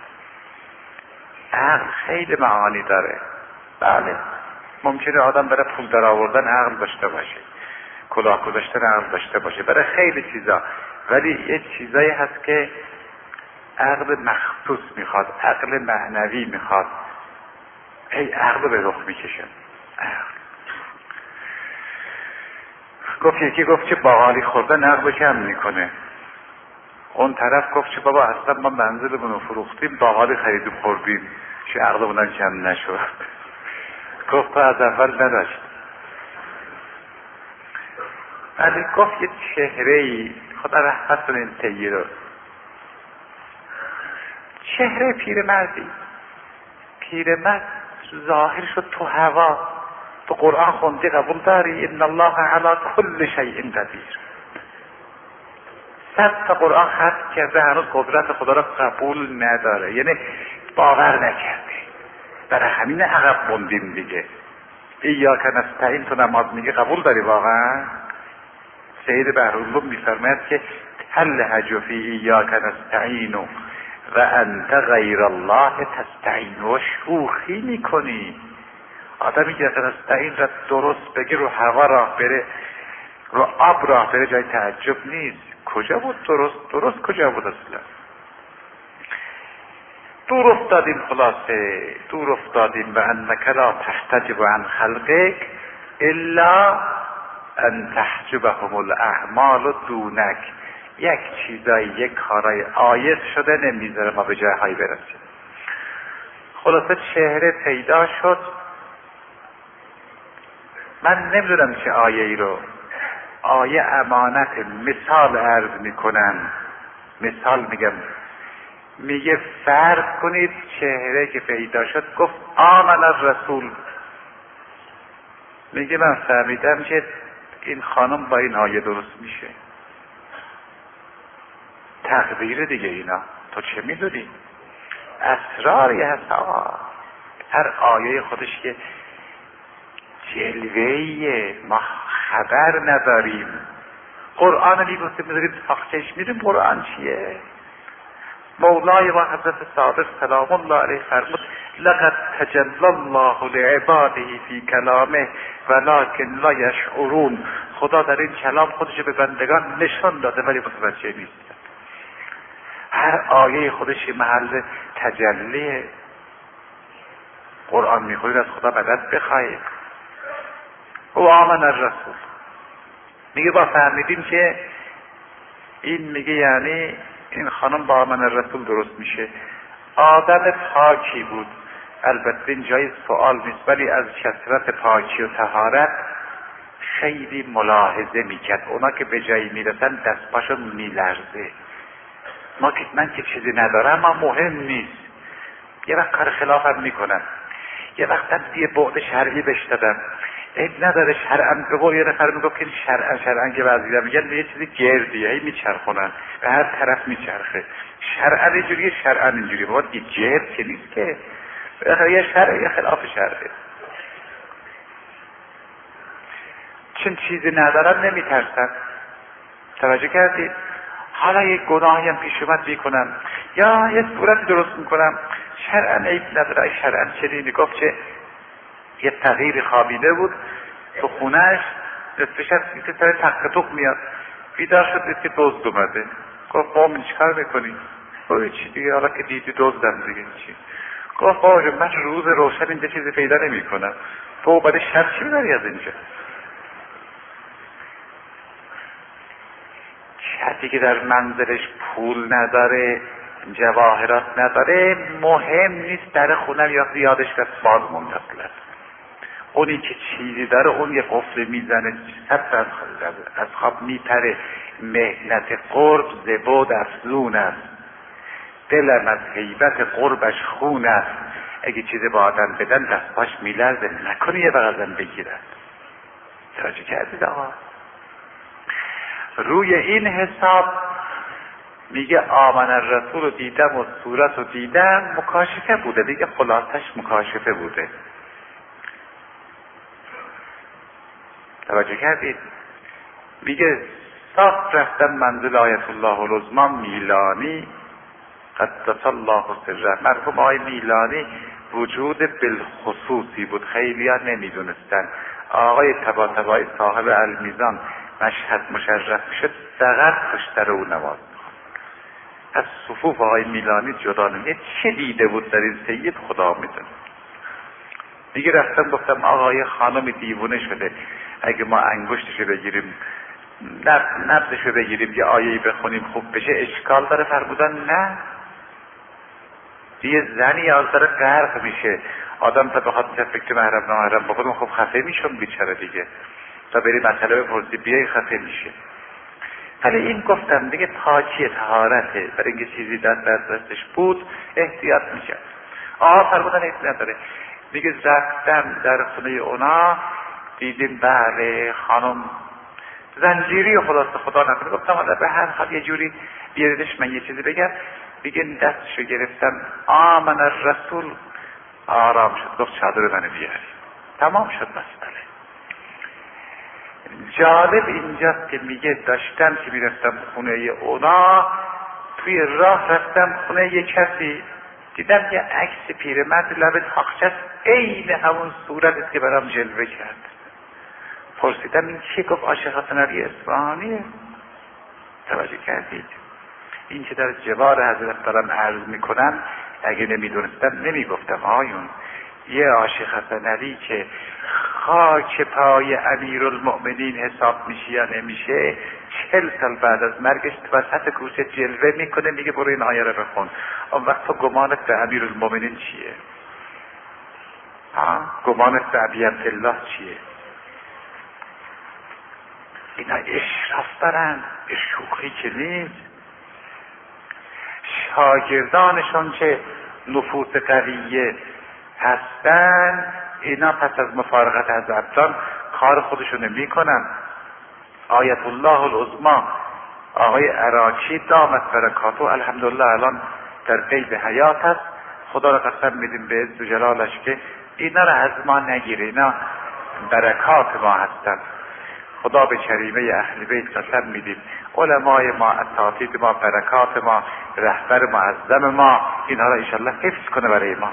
عقل خیلی معانی داره. بله ممکنه آدم برای پول در آوردن عقل داشته باشه، کلاه گذاشتن عقل داشته باشه، برای خیلی چیزا، ولی یه چیزایی هست که عقل مخصوص میخواد، عقل معنوی میخواد. ای عقل به رخ میکشن. عقل گفت یکی گفت که باقالی خوردن عقل کم میکنه. اون طرف گفت که بابا اصلا ما منزلمون رو فروختیم باقالی خریدیم خوردیم چه عقلمون کم نشد. گفت تو از اول نداشت. ولی گفت یه چهره‌ای خدا رحمت کنه این تیه رو، چهره پیرمردی، پیرمرد ظاهر شد تو هوا. تو قرآن خوندی قبول داری ان الله علی کل شیء قدیر. صد تا قرآن ختم کرده هنوز قدرت خدا را قبول نداره، یعنی باور نکرده. برای همین عقب موندیم دیگه. ایاک نستعین تو نماز میگه قبول داری واقعا؟ سید بحرالعلوم میفرماید که تلهج فی ایاک نستعین و انت غیر الله تستعین، و شوخی میکنی. آدمی که نستعین را درست بگه رو هوا راه بره، رو آب راه بره، جای تعجب نیست. کجا بود درست؟ درست کجا بود اصلا؟ دور افتادیم، خلاصه دور افتادیم. و انک لا تحتجب عن خلقک الا ان تحجبهم الاعمال دونک. یک چیزای یک کارای آیت شده نمیذاره ما به جاهای برسیم. خلاصه چهره پیدا شد. من نمیدونم چه آیه ای رو، آیه امانت مثال عرض میکنم. مثال میگم، میگه فرض کنید چهره که پیدا شد گفت آمن الرسول. میگه من فهمیدم که این خانم با این آیه درست میشه. تقدیر دیگه اینا، تو چه میدونی؟ اسراری هست آقا. هر آیه خودش که جلوهیه، ما خبر نداریم. قرآن میگوستیم میذاریم تاخچهش میدونیم قرآن چیه. مولای ما حضرت صادق سلام الله علیه فرمود لقد تجلی الله لعباده فی کلامه ولکن لا یشعرون. خدا در این کلام خودش به بندگان نشان داده ولی متوجه نیستن. هر آیه خودش محل تجلی. قرآن میخونید از خدا مدد بخواهید. و آمن الرسول میگه با فهمیدیم که این میگه یعنی این خانم با آمن الرسول درست میشه. آدم پاکی بود. البته این جای سوال نیست، ولی از کثرت پاکی و طهارت خیلی ملاحظه میکرد. اونا که به جایی میرسن دست پاشون میلرزه. ما که من که چیزی ندارم ما مهم نیست. یه وقت کار خلافم میکنم، یه وقت هم یه بعد شرعی بشتدم، عیب نداره شرعاً. به قول یه نفر میگفت که شرعاً شرعاً که بعضی میگن یه چیزی گردیه، هی میچرخونن به هر طرف میچرخه. شرعاً اینجوریه، شرعاً اینجوریه. بابا یه گرد که نیست که، بالاخره یه شرع یه خلاف شرعه. چون چیزی ندارم نمیترسن. توجه کردید؟ حالا یک گناهی هم پیش اومد میکنم یا یه صورتی درست میکنم، شرعاً عیب نداره. شرعاً چنین میگفت که یه تغییر خوابیده بود تو خونهش، نصفش از این سر تق تق میاد، بیدار شد دید که دزد اومده. گفت بابا من چیکار میکنی؟ گفت چی دیگه، حالا که دیدی دزدم دیگه چی؟ گفت بابا من روز روشن اینجا چیزی پیدا نمی کنم، تو بعد شب چی میبری از اینجا؟ کسی که در منزلش پول نداره، جواهرات نداره، مهم نیست در خونم یا یادش که باز منتقل. اونی که چیزی داره اون یه قفل میزنه، صد از خواب میپره. مهنت قرب زبود افزون است، دلم از غیبت قربش خون است. اگه چیزی با آدم بدن دستاش میلرزه، نکنه یه بغزن بگیرن. توجه کردید آقا؟ روی این حساب میگه آمن الرسول رو دیدم و صورت رو دیدم، مکاشفه بوده دیگه، خلاصش مکاشفه بوده. توجه کردید؟ میگه صاف رفتم منزل آیت الله العظمی میلانی قدس الله سره. مرحوم آقای میلانی وجود بالخصوصی بود، خیلی ها نمیدونستن. آقای طباطبایی صاحب المیزان مشهد مشرف شد، فقط پشتر او نماز میخواد. از صفوف آقای میلانی جدا نمیشه. چه دیده بود در این سید خدا میدونه. دیگه رفتم گفتم آقای خانم دیوونه شده، اگه ما انگشتشو بگیریم نبضشو بگیریم یه آیه‌ای بخونیم خوب بشه اشکال داره؟ فرمودن نه، یه زنی از داره غرق میشه. آدم تا بخواد فکر محرم نامحرم بکنم خب خفه میشم بیچاره دیگه، تا بری مسئله بپرسی بیای خفه میشه. ولی این گفتم دیگه پاکی طهارته، برای اینکه چیزی دست دستش بود احتیاط میشه. آها فرمودن ایت نداره. دیگه رفتم در خونه اونا، دیدیم بله خانم زنجیری و خلاص خدا نکنه. گفتم حالا به هر حال یه جوری بیاریدش من یه چیزی بگم. دیگه دستشو گرفتم، آمن الرسول، آرام شد. گفت چادر منو بیاری. تمام شد مسئله. جالب اینجاست که میگه داشتم که میرفتم خونه اونا، توی راه رفتم خونه یه کسی، دیدم یه عکس پیرمرد لب تاقچه عین همون صورت که برام جلوه کرد. پرسیدم این چیه؟ گفت عاشق حسن علی اصفهانیه. توجه کردید؟ این که در جوار حضرت دارم عرض میکنم، اگه نمیدونستم نمیگفتم آیون. یه عاشق حسن علی که خاک پای امیرالمؤمنین حساب میشه یا نمیشه، چهل سال بعد از مرگش تو وسط کوچه جلوه میکنه، میگه برو این آیه رو بخون. اون وقت تو گمانت به امیرالمؤمنین چیه؟ ها؟ گمانت به ابی عبدالله چیه؟ اینا اشراف دارن، شوخی که نیست. شاگردانشون که نفوس قویه هستن، اینا پس از مفارقت از ابدان کار خودشون میکنن. آیت الله العظما آقای عراقی دامت برکاتو الحمدلله الان در قید حیات هست. خدا را قسم میدیم به عز و جلالش که اینا را از ما نگیره، اینا برکات ما هستن. خدا به کریمه اهل بیت قسم میدیم، علمای ما، اساتید ما، برکات ما، رهبر معظم ما، اینها را انشالله حفظ کنه برای ما.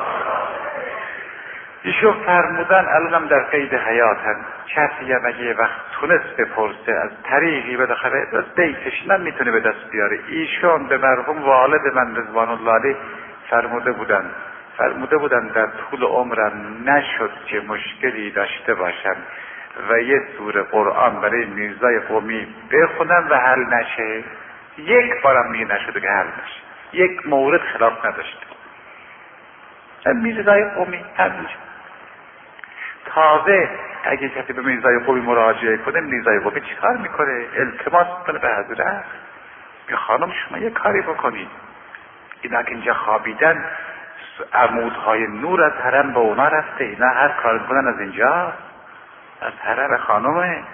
ایشون فرمودن الانم در قید حیاتن، کسی هم اگه یه وقت تونست بپرسه از طریقی بالاخره از دیتش من میتونه به دست بیاره. ایشون به مرحوم والد من رضوان الله علیه فرموده بودن فرموده بودن در طول عمرم نشد که مشکلی داشته باشم و یه سوره قرآن برای میرزای قومی بخونم و حل نشه. یک بارم میگه نشده که حل نشه، یک مورد خلاف نداشته. میرزای قومی همینجا. تازه اگه کسی به میرزای قومی مراجعه کنه، میرزای قومی چی کار میکنه؟ التماس میکنه به حضرت، به خانم شما یه کاری بکنید. اینا که اینجا خوابیدن، عمودهای نور از حرم به اونا رفته، اینا هر کار میکنن از اینجا، از حرم خانمه.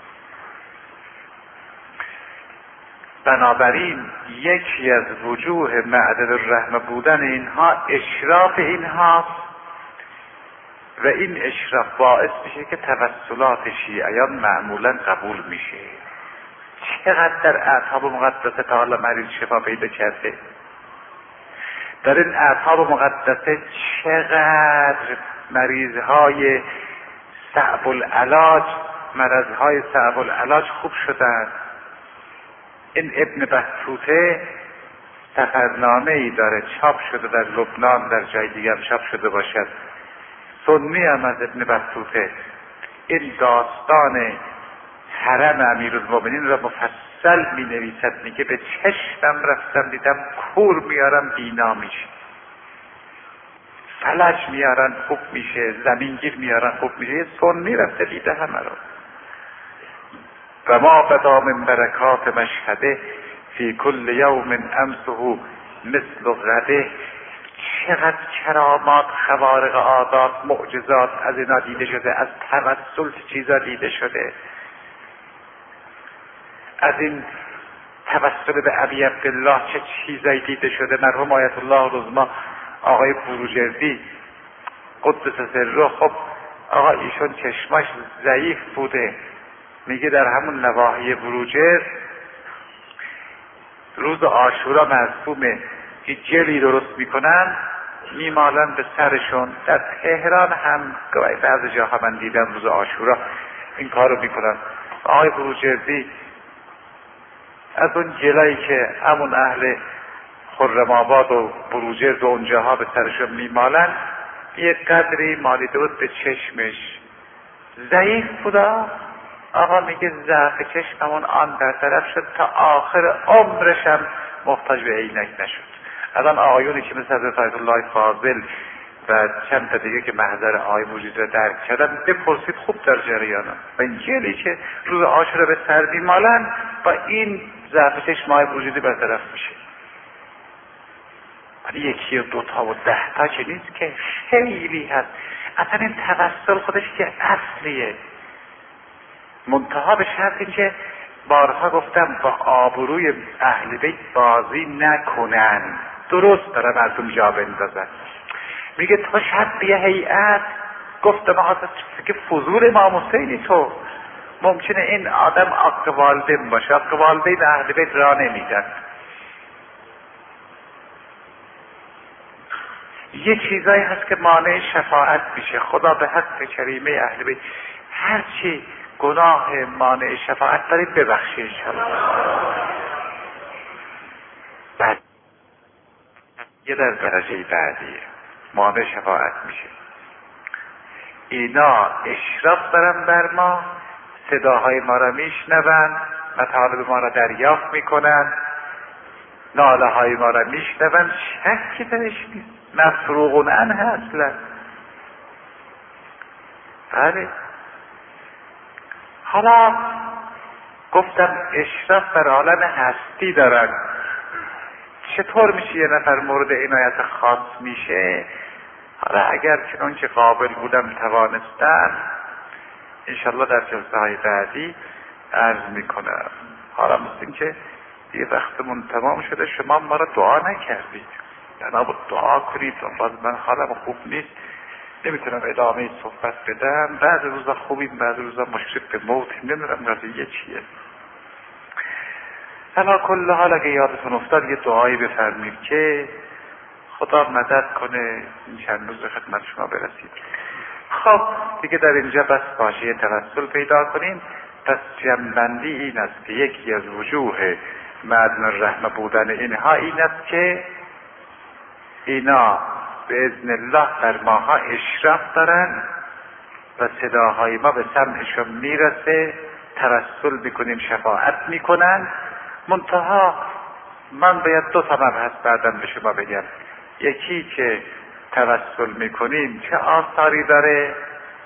بنابراین یکی از وجوه معدن الرحمه بودن اینها اشراف اینها، و این اشراف باعث میشه که توسلات شیعیان معمولا قبول میشه. چقدر در اعتاب مقدسه تا حالا مریض شفا پیدا کرده؟ در این اعتاب مقدسه چقدر مریضهای صعب العلاج، مرضهای صعب العلاج خوب شدن. این ابن بطوطه سفرنامه ای داره، چاپ شده در لبنان، در جای دیگر چاپ شده باشد، سنی هم از ابن بطوطه. این داستان حرم امیرالمؤمنین را مفصل می نویسد. میگه به چشمم رفتم دیدم کور میارم بینا میشه، فلج میارن خوب میشه، زمینگیر میارن خوب میشه. یه سنی رفته دیده همه رو. و ما بدا من برکات مشهده فی کل یوم امسه مثل غده. چقدر کرامات، خوارق عادات، معجزات از اینا دیده شده، از توسل چیزا دیده شده، از این توسل به ابی عبدالله چه چیزایی دیده شده. مرحوم آیت الله العظما آقای بروجردی قدس سره، خب آقا ایشون چشماش ضعیف بوده، میگه در همون نواحی بروجرد روز عاشورا معصومه که جلی درست میکنن میمالن به سرشون. در تهران هم گاهی بعضی جاها من دیدم روز عاشورا این کارو میکنن. آقای بروجردی از اون جلایی که همون اهل خرم آباد و بروجرد و اونجاها به سرشون میمالن، یه قدری مالیده بود به چشمش، ضعیف بودا. آقا میگه ضعف چشممون آن در طرف شد تا آخر عمرشم محتاج به عینک نشد. الان آقایونی که مثل حضرت آیت الله فاضل و چند تا دیگه که محضر آقای موجود را درک کردن، بپرسید خوب در جریانم. و این جلی که روز عاشورا به سر میمالن با این ضعف چشم آقای موجودی برطرف میشه. ولی یکی و دوتا و ده تا که نیست که، خیلی هست. اصلا این توسل خودش که اصلیه. منتها به شرط اینکه بارها گفتم با آبروی اهل بیت بازی نکنن. درست داره مردم جا بندازن. میگه تو شب یه هیئت گفتم حضرت که فضول امام حسینی تو ممکنه این آدم عاق والدین باشه. عاق والدین اهل بیت را نمیدن. یه چیزایی هست که مانع شفاعت میشه. خدا به حق کریمه اهل بیت هرچی گناه مانع شفاعت دارید ببخشه انشاءالله. بعد یه در درجه بعدیه مانع شفاعت میشه. اینا اشراف دارن بر ما، صداهای ما را میشنون، مطالب ما را دریافت میکنن، ناله های ما را میشنون، شکی درش نیست، مفروغ عنه اصلا. بله حالا گفتم اشراف بر عالم هستی دارن. چطور میشه یه نفر مورد عنایت خاص میشه؟ حالا اگر چنان که قابل بودم توانستم انشالله در جلسه های بعدی عرض میکنم. حالا مثل این که یه وقتمون تمام شده، شما ما را دعا نکردید. بنابراین دعا کنید. باز من حالم خوب نیست، نمیتونم ادامه صحبت بدم. بعض روزا خوبیم، بعض روزا مشرف به موتیم، نمیدونم قضیه چیه. علا کل حال اگه یادتون افتاد یه دعایی بفرمید که خدا مدد کنه این چند روز خدمت شما برسید. خب دیگه در اینجا بس باشه توسل پیدا کنیم. پس جنبندی این است که یکی از وجوه معدن الرحمه بودن اینها این است که اینا به اذن الله بر ماها اشراف دارن و صداهای ما به سمعشون میرسه، توسل میکنیم، شفاعت میکنن. منتها من باید دو تا مبحث بعدم به شما بگم. یکی که توسل میکنیم چه آثاری داره،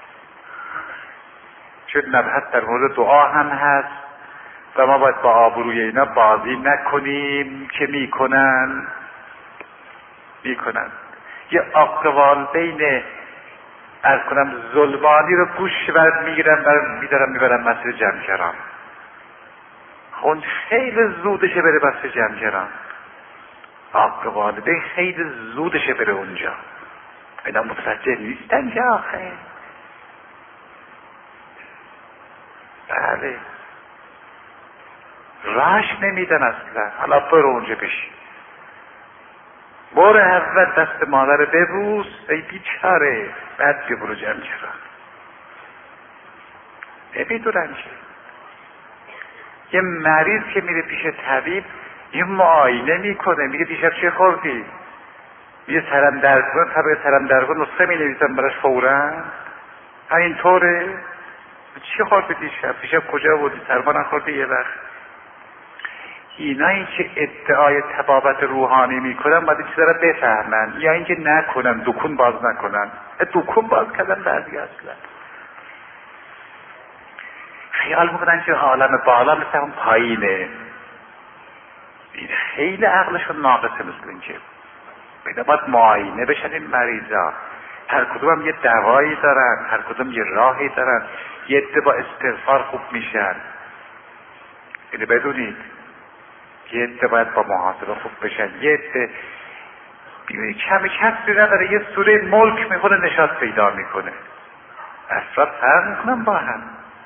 چون مبحث در مورد دعا هم هست و ما باید با آبروی اینا بازی نکنیم که میکنن میکنن یه عاق والدین ارز کنم ظلمانی رو گوش برد میگیرن برد میدارن میبرن مسجد جمکران. خون خیلی زودشه بره مسجد جمکران. عاق والدین خیلی زودشه بره اونجا. اینا متوجه نیستن که آخه. بله راش نمیدن اصلا. حالا برو اونجا بشی، برو اول دست مادر ببوس ای بیچاره، بعد بیا برو جمع کرد. نمیدونن که یه مریض که میره پیش طبیب یه معاینه میکنه، میگه دیشب چه خوردی؟ یه سرم درد کنه، طبعه سرم درد کنه نسخه می نویسم براش فورا. همینطوره. چی خوردی دیشب؟ دیشب کجا بودی؟ سرما نخوردی یه وقت؟ اینایی که ادعای طبابت روحانی میکنن باید چیزا را بفهمن، یا اینکه نکنن، دکون باز نکنن. دکون باز کردن بعضی اصلا خیال میکنن که عالم بالا مثل اون پایینه. این خیلی عقلشون ناقصه. مثل این که بیده باید معاینه بشن این مریضا. هر کدوم هم یه دوایی دارن، هر کدوم یه راهی دارن. یه عده با استغفار خوب میشن، اینو بدونید. یه عده باید با محاسبه خوب بشن. یه عده بیمونی کمی کسی نداره، یه سوره ملک میخونه نشاط پیدا میکنه. افراد فرق میکنن با هم.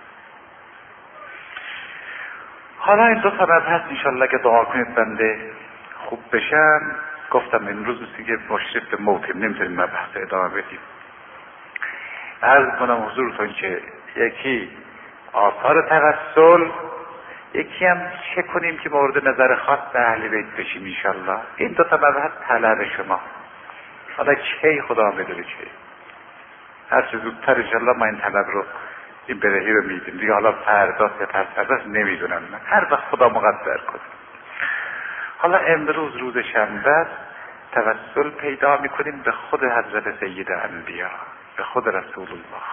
حالا این دو تا مبحث انشالله که دعا کنید بنده خوب بشن. گفتم این روز که مشرف به موتیم، نمیتونیم مبحث ادامه بدیم. عرض کنم حضورتون که یکی آثار توسل، یکی هم چه کنیم که مورد نظر خاص اهل بیت بشیم انشالله. این دو تا مبحث طلب شما. حالا کی خدا بدونه که هر چه زودتر انشالله ما این طلب رو، این برهی رو میدیم دیگه. حالا فردا سه پس فردا نمیدونم، من هر وقت خدا مقدر کنه. حالا امروز روز شنبه توسل پیدا میکنیم به خود حضرت سید انبیا، به خود رسول الله.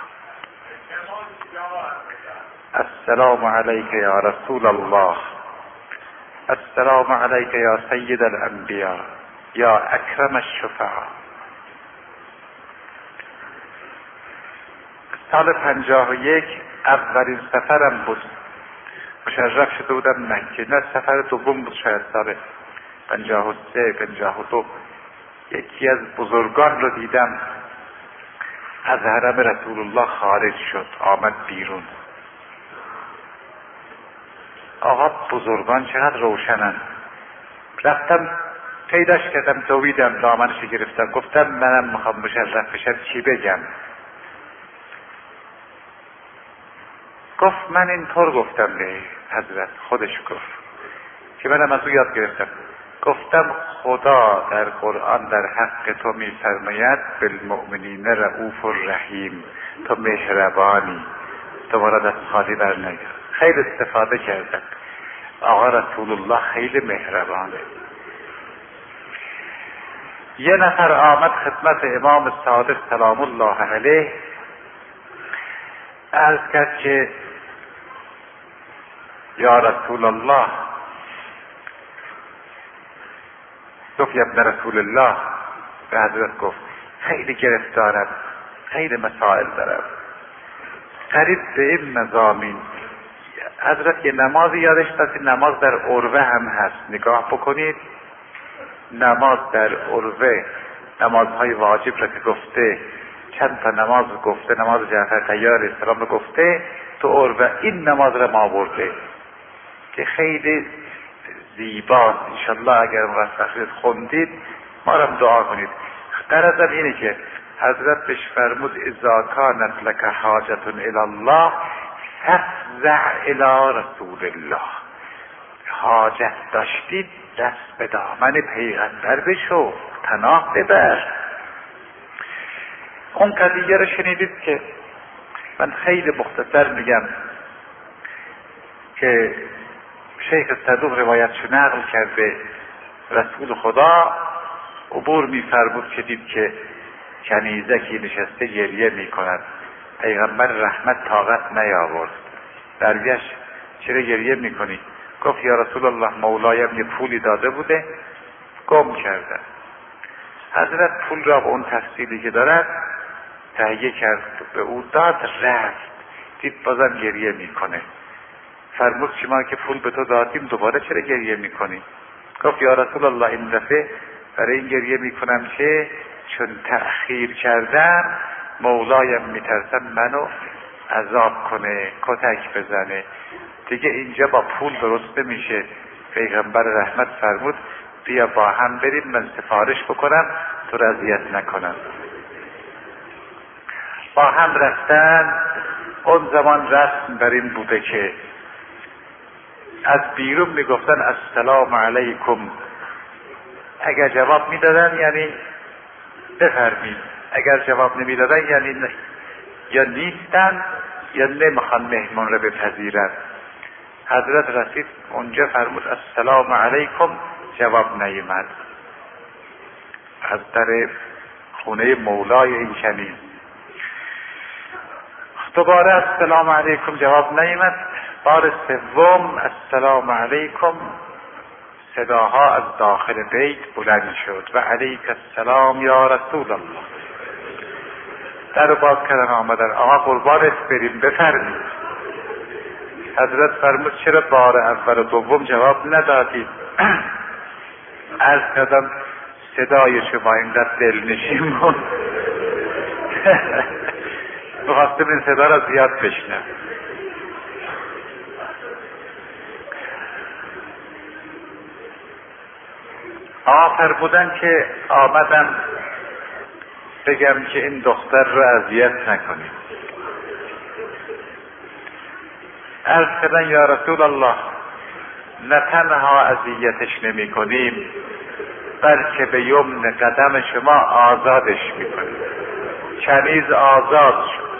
السلام علیک یا رسول الله، السلام علیک یا سید الانبیا، یا اکرم الشفعاء. سال پنجاه و یک اولین سفرم بود، مشرف شده بودم مکه. نه سفر دوم بود، شاید سال پنجاه و سه پنجاه و دو. یکی از بزرگان رو دیدم از حرم رسول الله خارج شد، آمد بیرون. آقا بزرگان چقدر روشنن. رفتم پیداش کردم، دویدم، دامنش گرفتم، گفتم منم میخوام مشرف بشم، چی بگم؟ گفت من اینطور گفتم به حضرت، خودش گفت که منم از او یاد گرفتم. گفتم خدا در قرآن در حق تو میفرماید بالمؤمنین رؤوف الرحیم، تو مهربانی، تو مرا دست خالی بر نگیر. خیلی استفاده کردم. آقا رسول الله خیلی مهربانه. یه نفر آمد خدمت امام صادق سلام الله علیه، عرض کرد که یا رسول الله، گفت یا ابن رسول الله. به حضرت گفت خیلی گرفتارم، خیلی مسائل دارم، قریب به این مضامین. حضرت یه نمازی یادش داد، نماز در عروه هم هست، نگاه بکنید. نماز در عروه، نمازهای واجب را که گفته، چند تا نماز گفته، نماز جعفر طیار اسلام گفته، تو عروه این نماز را ما برده که خیلی زیباست. انشالله اگر موفقیت خوندید ما را دعا کنید. غرضم اینه که حضرت بهش فرمود اذا کانت لک حاجت الی الله فافزع الی رسول الله. حاجت داشتید دست به دامن پیغمبر بشو، پناه ببر. اون قضیه رو شنیدید که من خیلی مختصر میگم که شیخ صدوق روایتشو نقل کرده، رسول خدا عبور میفرمود که دید که کنیزکی نشسته گریه میکند. پیغمبر رحمت طاقت نیاورد، درویش چرا گریه میکنی؟ گفت یا رسول الله مولایم یه پولی داده بوده گم کرده. حضرت پول را به اون تفصیلی که دارد تهیه کرد، به او داد، رفت، دید بازم گریه میکنه. فرمود شما که پول به تو دادیم دوباره چرا گریه میکنی؟ گفت یا رسول الله این دفعه برای این گریه میکنم که چون تأخیر کردم مولایم میترسم منو عذاب کنه، کتک بزنه، دیگه اینجا با پول درست نمیشه. پیغمبر رحمت فرمود بیا با هم بریم، من سفارش بکنم تو را اذیت نکنم. با هم رفتن. اون زمان رسم بر این بوده که از بیرون میگفتن السلام علیکم، اگر جواب میدادن یعنی بفرمید، اگر جواب نمیدادن یعنی نه. یا نیستن یا نمیخوان مهمون رو بپذیرن. حضرت رسید اونجا فرمود السلام علیکم، جواب نیامد. از در خونه مولای این کنیز دوباره السلام علیکم، جواب نیامد. بار سوم السلام علیکم، صداها از داخل بیت بلند شد و علیک السلام یا رسول الله. در باز کردن آمدن، آقا قربانت بریم بفرمید. حضرت فرمود چرا بار اول و دوم جواب ندادید؟ عرض کردم صدای شما اینقدر دلنشین بود بخواستم این صدا را زیاد بشنم. آقا فرمودن که آمدم بگم که این دختر رو اذیت نکنید. عرض کردن یا رسول الله نه تنها اذیتش نمی کنیم بلکه به یمن قدم شما آزادش می کنیم. کنیز آزاد شد.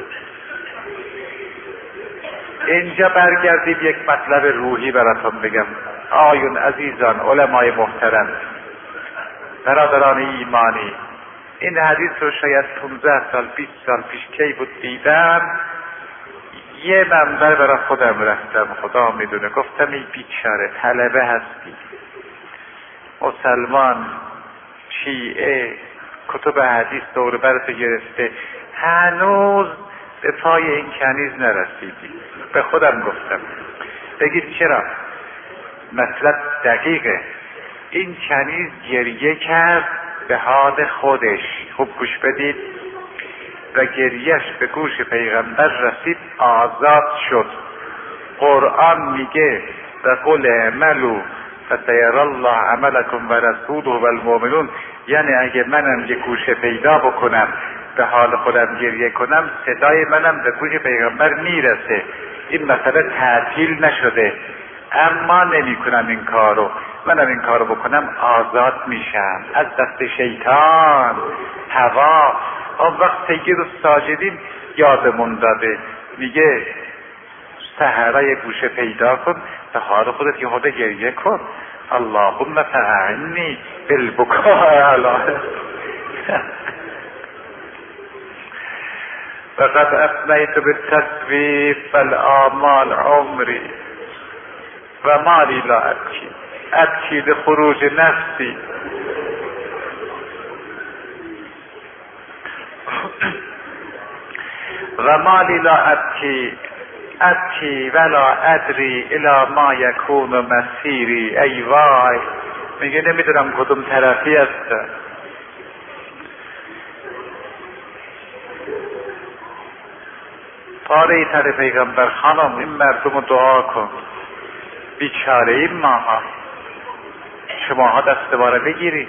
اینجا برگردید یک مطلب روحی براتون بگم. آیون عزیزان، علمای محترم، برادران ایمانی، این حدیث رو شاید پونزده سال بیست سال پیش کی بود دیدم، یه منبر برای خودم رفتم، خدا میدونه، گفتم این بیچاره طلبه هستی، مسلمان، شیعه، کتب حدیث دور برت گرفته، هنوز به پای این کنیز نرسیدی. به خودم گفتم بگید چرا؟ مطلب دقیقه. این کنیز گریه کرد به حال خودش، خوب گوش بدید، و گریهش به گوش پیغمبر رسید، آزاد شد. قرآن میگه و قل اعملوا فسیر الله عملکم و رسوله و المؤمنون، یعنی اگه منم یه گوشه پیدا بکنم به حال خودم گریه کنم، صدای منم به گوش پیغمبر میرسه. این مسئله تعطیل نشده، اما نمی کنم این کارو. منم این کارو بکنم آزاد میشم از دست شیطان، هوا. اون وقت سید الساجدین یادمون داده، میگه سحرای گوشه پیدا کن، به حال خودت یه خود گریه کن. اللهم فاعنی بالبکاء علی وقد افنیت بالتصویف فالآمال عمری و مالی لا ابکی ابکی لخروج نفسی. و مالی لا ابکی ابکی ولا ادری الی ما یکون مسیری. ای وای، میگه نمیدونم کدوم طرفی است. پاره تر پیغمبر خانم این مردم رو دعا کن، بیچاره این ماها، شماها دست باره بگیرید.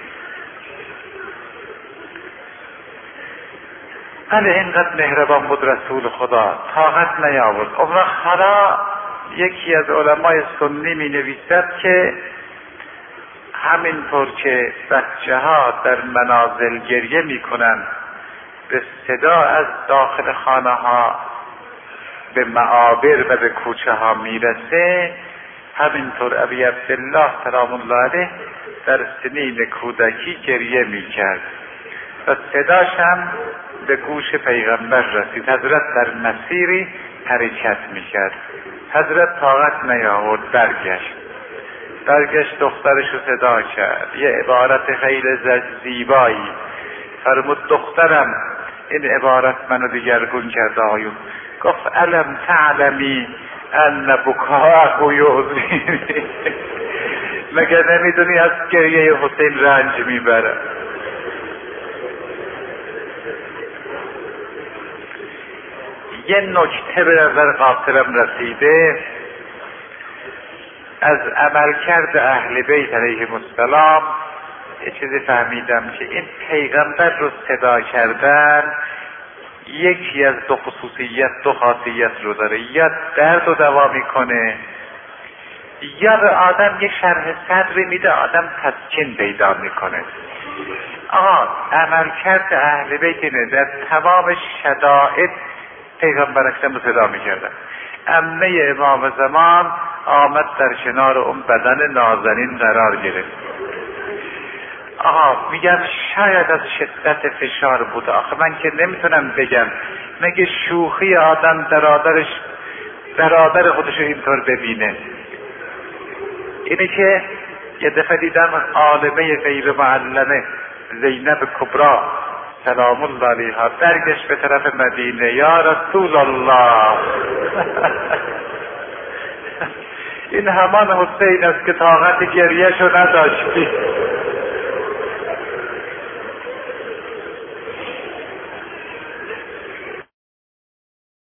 بله اینقدر مهربان بود رسول خدا، طاقت نیاورد. اون وقت حالا یکی از علمای سنی می نویسد که همینطور که بچه ها در منازل گریه می کنند، به صدا از داخل خانه ها به معابر و به کوچه ها میرسه، همینطور ابی عبدالله سلام الله علیه در سنین کودکی گریه میکرد و صداش هم به گوش پیغمبر رسید. حضرت در مسیری حرکت میکرد، حضرت طاقت نیاورد، برگشت برگشت دخترش رو صدا کرد، یه عبارت خیلی زیبایی فرمود دخترم، این عبارت منو دیگرگون کرد آقایون، گفت الم تعلمی ان بکاءه یؤذینی. مگر نمیدونی از گریه حسین رنج میبره؟ یه نکته به نظر قاطرم رسیده از عملکرد اهل بیت علیهم السلام. یه چیزی فهمیدم که این پیغمبر رو صدا کردن یکی از دو خصوصیت دو خاصیت رو داره، یا درد رو دوا میکنه یا به آدم یک شرح صدری میده، آدم تسکین پیدا میکنه. آها، عملکرد اهل بیت اینه، در تمام شدائد پیغمبر اکرم رو صدا میکردن. عمه امام زمان آمد در کنار اون بدن نازنین قرار گرفت. آها، میگم شاید از شدت فشار بوده. آخه من که نمیتونم بگم، مگه شوخی آدم برادرش برادر خودش اینطور ببینه؟ اینه که یه دفعه دیدم عالمه غیر معلمه زینب کبرا سلام الله علیها برگشت به طرف مدینه، یا رسول الله این همان حسین است که طاقت گریه‌شو نداشتی.